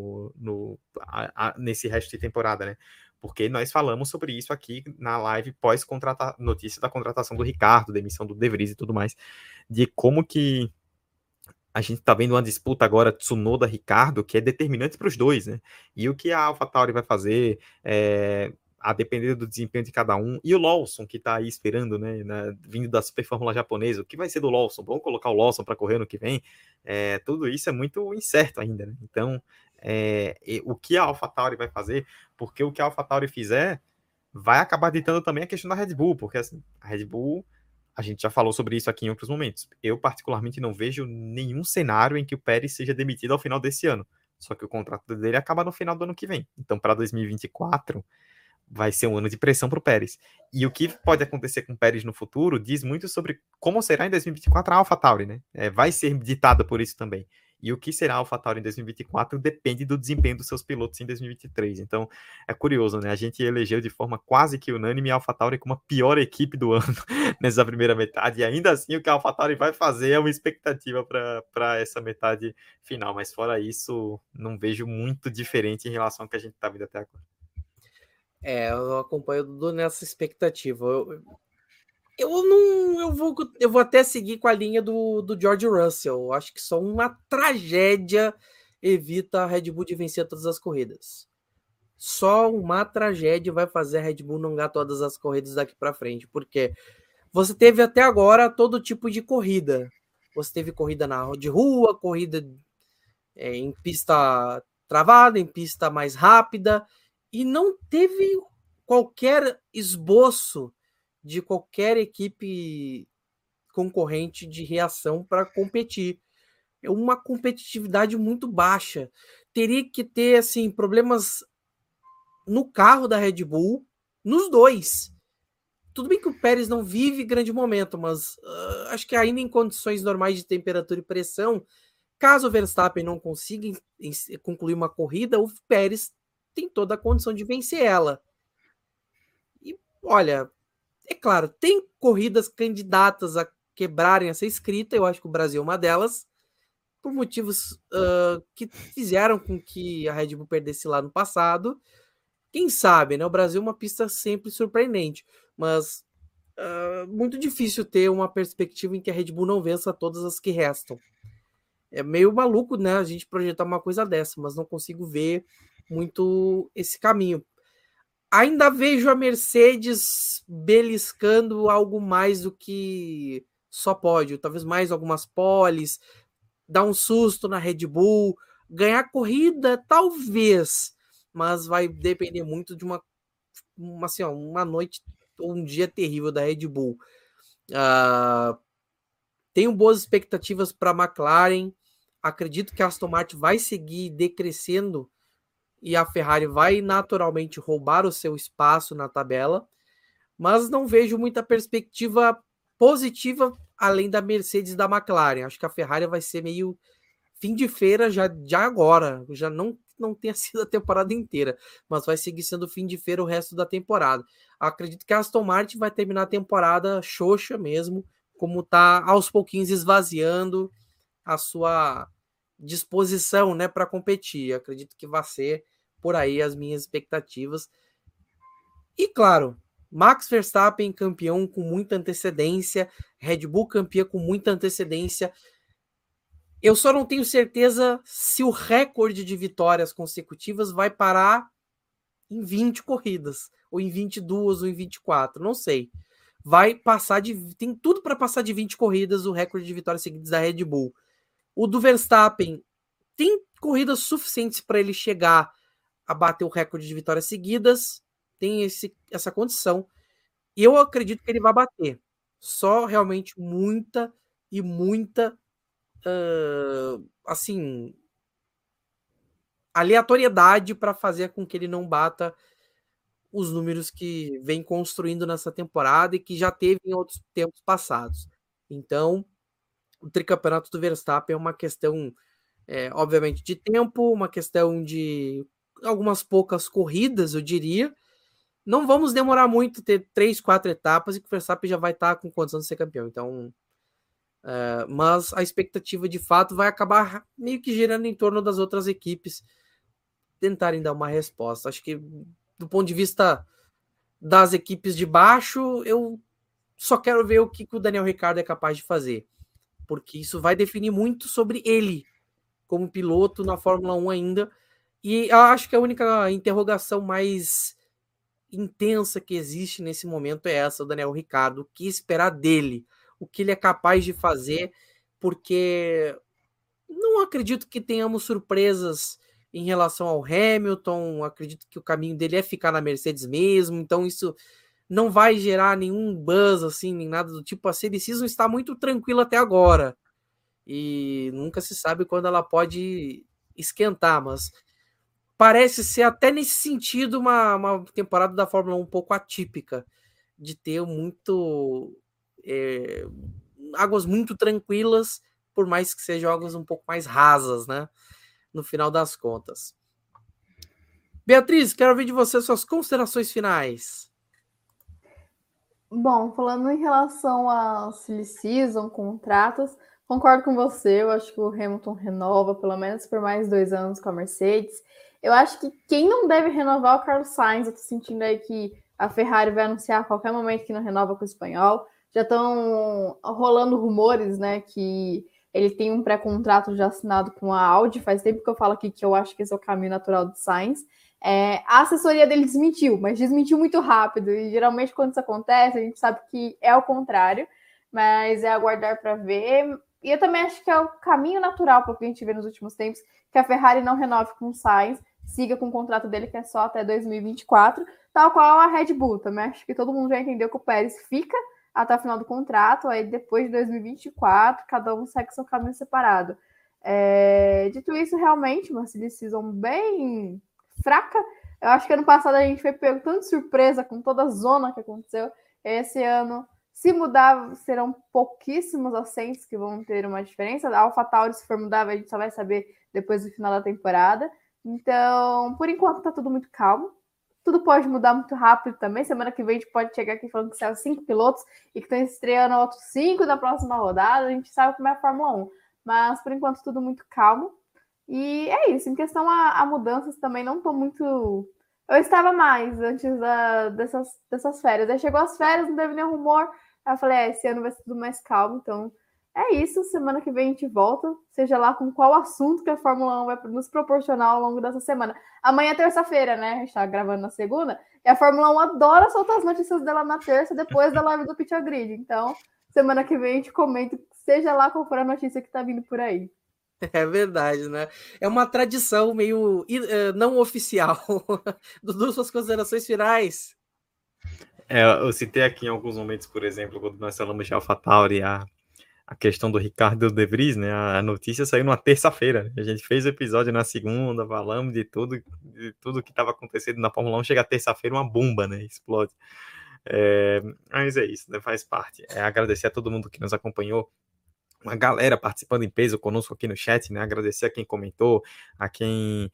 Nesse resto de temporada, né? Porque nós falamos sobre isso aqui na live pós-notícia da contratação do Ricardo, da emissão do De Vries e tudo mais, de como que a gente está vendo uma disputa agora Tsunoda-Ricardo que é determinante para os dois, né? E o que a AlphaTauri vai fazer, a depender do desempenho de cada um. E o Lawson, que tá aí esperando, né, vindo da Super Fórmula japonesa, o que vai ser do Lawson? Vamos colocar o Lawson para correr no que vem? Tudo isso é muito incerto ainda, né? Então, o que a AlphaTauri vai fazer, porque o que a AlphaTauri fizer vai acabar ditando também a questão da Red Bull, porque assim, a Red Bull, a gente já falou sobre isso aqui em outros momentos. Eu, particularmente, não vejo nenhum cenário em que o Pérez seja demitido ao final desse ano. Só que o contrato dele acaba no final do ano que vem. Então, para 2024, vai ser um ano de pressão para o Pérez. E o que pode acontecer com o Pérez no futuro diz muito sobre como será em 2024 a AlphaTauri, né? Vai ser ditada por isso também. E o que será a AlphaTauri em 2024 depende do desempenho dos seus pilotos em 2023. Então, é curioso, né? A gente elegeu de forma quase que unânime a AlphaTauri como a pior equipe do ano nessa primeira metade. E ainda assim, o que a AlphaTauri vai fazer é uma expectativa para essa metade final. Mas fora isso, não vejo muito diferente em relação ao que a gente está vendo até agora. Eu acompanho o Dudu nessa expectativa. Eu vou até seguir com a linha do George Russell. Eu acho que só uma tragédia evita a Red Bull de vencer todas as corridas. Só uma tragédia vai fazer a Red Bull não ganhar todas as corridas daqui para frente, porque você teve até agora todo tipo de corrida. Você teve corrida de rua, corrida em pista travada, em pista mais rápida, e não teve qualquer esboço de qualquer equipe concorrente de reação para competir. É uma competitividade muito baixa. Teria que ter assim problemas no carro da Red Bull, nos dois. Tudo bem que o Pérez não vive grande momento, mas acho que ainda em condições normais de temperatura e pressão, caso o Verstappen não consiga concluir uma corrida, o Pérez tem toda a condição de vencer ela. E, olha, é claro, tem corridas candidatas a quebrarem essa escrita, eu acho que o Brasil é uma delas, por motivos que fizeram com que a Red Bull perdesse lá no passado. Quem sabe, né? O Brasil é uma pista sempre surpreendente, mas muito difícil ter uma perspectiva em que a Red Bull não vença todas as que restam. É meio maluco, né, a gente projetar uma coisa dessa, mas não consigo ver muito esse caminho. Ainda vejo a Mercedes beliscando algo mais do que só pódio, talvez mais algumas poles, dar um susto na Red Bull, ganhar corrida, talvez, mas vai depender muito de uma noite ou um dia terrível da Red Bull. Tenho boas expectativas para a McLaren, acredito que a Aston Martin vai seguir decrescendo e a Ferrari vai naturalmente roubar o seu espaço na tabela, mas não vejo muita perspectiva positiva além da Mercedes e da McLaren. Acho que a Ferrari vai ser meio fim de feira já agora, já não tenha sido a temporada inteira, mas vai seguir sendo fim de feira o resto da temporada. Acredito que a Aston Martin vai terminar a temporada xoxa mesmo, como está aos pouquinhos esvaziando a sua disposição, né, para competir. Acredito que vai ser por aí as minhas expectativas. E claro, Max Verstappen campeão com muita antecedência, Red Bull campeã com muita antecedência. Eu só não tenho certeza se o recorde de vitórias consecutivas vai parar em 20 corridas, ou em 22, ou em 24, não sei. Tem tudo para passar de 20 corridas o recorde de vitórias seguidas da Red Bull. O do Verstappen tem corridas suficientes para ele chegar a bater o recorde de vitórias seguidas, tem essa condição, e eu acredito que ele vai bater. Só realmente muita assim, aleatoriedade para fazer com que ele não bata os números que vem construindo nessa temporada e que já teve em outros tempos passados. Então, o tricampeonato do Verstappen é uma questão, obviamente, de tempo, uma questão de algumas poucas corridas, eu diria. Não vamos demorar muito, ter 3, 4 etapas e que o Verstappen já vai estar com condição de ser campeão. Então, mas a expectativa de fato vai acabar meio que girando em torno das outras equipes tentarem dar uma resposta. Acho que do ponto de vista das equipes de baixo, eu só quero ver o que o Daniel Ricciardo é capaz de fazer, porque isso vai definir muito sobre ele como piloto na Fórmula 1 ainda. E eu acho que a única interrogação mais intensa que existe nesse momento é essa, o Daniel Ricciardo. O que esperar dele? O que ele é capaz de fazer? Porque não acredito que tenhamos surpresas em relação ao Hamilton. Acredito que o caminho dele é ficar na Mercedes mesmo. Então isso não vai gerar nenhum buzz, assim, nem nada do tipo. A Silly Season está muito tranquila até agora. E nunca se sabe quando ela pode esquentar, mas parece ser até nesse sentido uma temporada da Fórmula 1 um pouco atípica, de ter águas muito tranquilas, por mais que sejam águas um pouco mais rasas, né? No final das contas. Beatriz, quero ouvir de você suas considerações finais. Bom, falando em relação a Silly Season, contratos, concordo com você. Eu acho que o Hamilton renova pelo menos por mais 2 anos com a Mercedes. Eu acho que quem não deve renovar é o Carlos Sainz. Eu tô sentindo aí que a Ferrari vai anunciar a qualquer momento que não renova com o espanhol. Já estão rolando rumores, né, que ele tem um pré-contrato já assinado com a Audi. Faz tempo que eu falo aqui que eu acho que esse é o caminho natural do Sainz. A assessoria dele desmentiu, mas desmentiu muito rápido. E geralmente quando isso acontece, a gente sabe que é o contrário. Mas é aguardar para ver. E eu também acho que é o caminho natural para o que a gente vê nos últimos tempos, que a Ferrari não renove com o Sainz, siga com o contrato dele, que é só até 2024, tal qual a Red Bull. Também acho que todo mundo já entendeu que o Pérez fica até o final do contrato, aí depois de 2024, cada um segue seu caminho separado. Dito isso, realmente, uma decisão bem fraca. Eu acho que ano passado a gente foi pego tanto surpresa com toda a zona que aconteceu. Esse ano, se mudar, serão pouquíssimos assentos que vão ter uma diferença. A AlphaTauri, se for mudar, a gente só vai saber depois do final da temporada. Então, por enquanto, tá tudo muito calmo. Tudo pode mudar muito rápido também. Semana que vem a gente pode chegar aqui falando que saiu 5 pilotos e que estão estreando outros 5 na próxima rodada. A gente sabe como é a Fórmula 1. Mas, por enquanto, tudo muito calmo. E é isso. Em questão a mudanças, também não estou muito... Eu estava mais antes dessas férias. Aí chegou as férias, não teve nenhum rumor. Aí eu falei, esse ano vai ser tudo mais calmo. Então, é isso. Semana que vem a gente volta. Seja lá com qual assunto que a Fórmula 1 vai nos proporcionar ao longo dessa semana. Amanhã é terça-feira, né? A gente tá gravando na segunda. E a Fórmula 1 adora soltar as notícias dela na terça, depois da live do Pit Grid. Então, semana que vem a gente comenta, seja lá qual for a notícia que tá vindo por aí. É verdade, né? É uma tradição meio não oficial. Dudu, suas considerações finais. Eu citei aqui em alguns momentos, por exemplo, quando nós falamos de AlphaTauri, a questão do Ricardo De Vries, né? A notícia saiu numa terça-feira. A gente fez o episódio na segunda, falamos de tudo que estava acontecendo na Fórmula 1. Chega a terça-feira, uma bomba, né? Explode. Mas é isso, né? Faz parte. Agradecer a todo mundo que nos acompanhou. Uma galera participando em peso conosco aqui no chat, né? Agradecer a quem comentou, a quem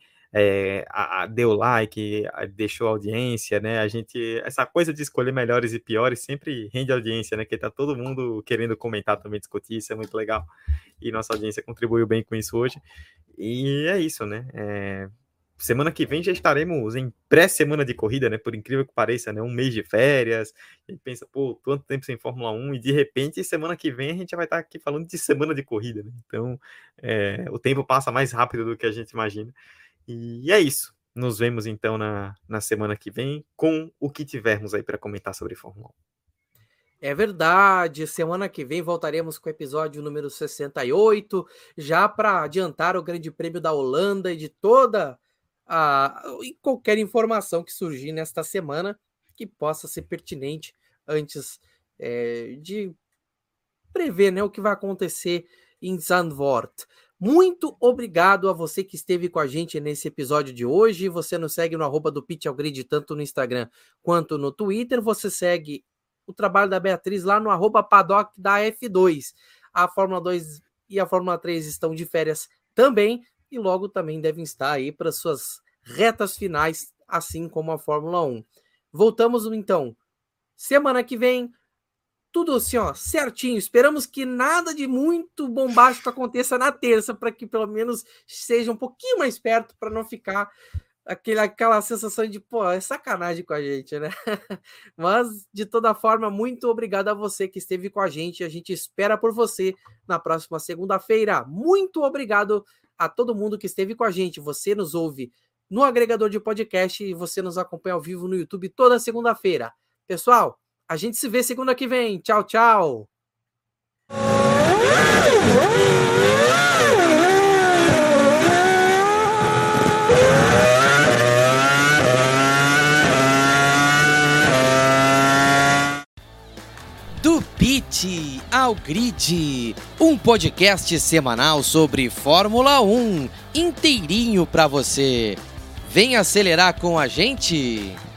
deu like, deixou audiência, né? Essa coisa de escolher melhores e piores sempre rende audiência, né? Que tá todo mundo querendo comentar também, discutir, isso é muito legal. E nossa audiência contribuiu bem com isso hoje. E é isso, né? Semana que vem já estaremos em pré-semana de corrida, né? Por incrível que pareça, né? Um mês de férias. A gente pensa, pô, quanto tempo sem Fórmula 1? E de repente, semana que vem, a gente já vai estar aqui falando de semana de corrida, né? Então, o tempo passa mais rápido do que a gente imagina. E é isso. Nos vemos, então, na semana que vem com o que tivermos aí para comentar sobre Fórmula 1. É verdade, semana que vem voltaremos com o episódio número 68, já para adiantar o Grande Prêmio da Holanda e de toda e qualquer informação que surgir nesta semana que possa ser pertinente antes de prever, né, o que vai acontecer em Zandvoort. Muito obrigado a você que esteve com a gente nesse episódio de hoje. Você nos segue no @ do Pit ao Grid, tanto no Instagram quanto no Twitter. Você segue o trabalho da Beatriz lá no @paddock da F2. A Fórmula 2 e a Fórmula 3 estão de férias também e logo também devem estar aí para suas retas finais, assim como a Fórmula 1. Voltamos então semana que vem, tudo assim, ó, certinho. Esperamos que nada de muito bombástico aconteça na terça, para que pelo menos seja um pouquinho mais perto, para não ficar aquela sensação de, pô, é sacanagem com a gente, né? Mas, de toda forma, muito obrigado a você que esteve com a gente. A gente espera por você na próxima segunda-feira. Muito obrigado a todo mundo que esteve com a gente. Você nos ouve no agregador de podcast e você nos acompanha ao vivo no YouTube toda segunda-feira. Pessoal, a gente se vê segunda que vem. Tchau, tchau! Do Pit ao Grid, um podcast semanal sobre Fórmula 1, inteirinho pra você. Vem acelerar com a gente!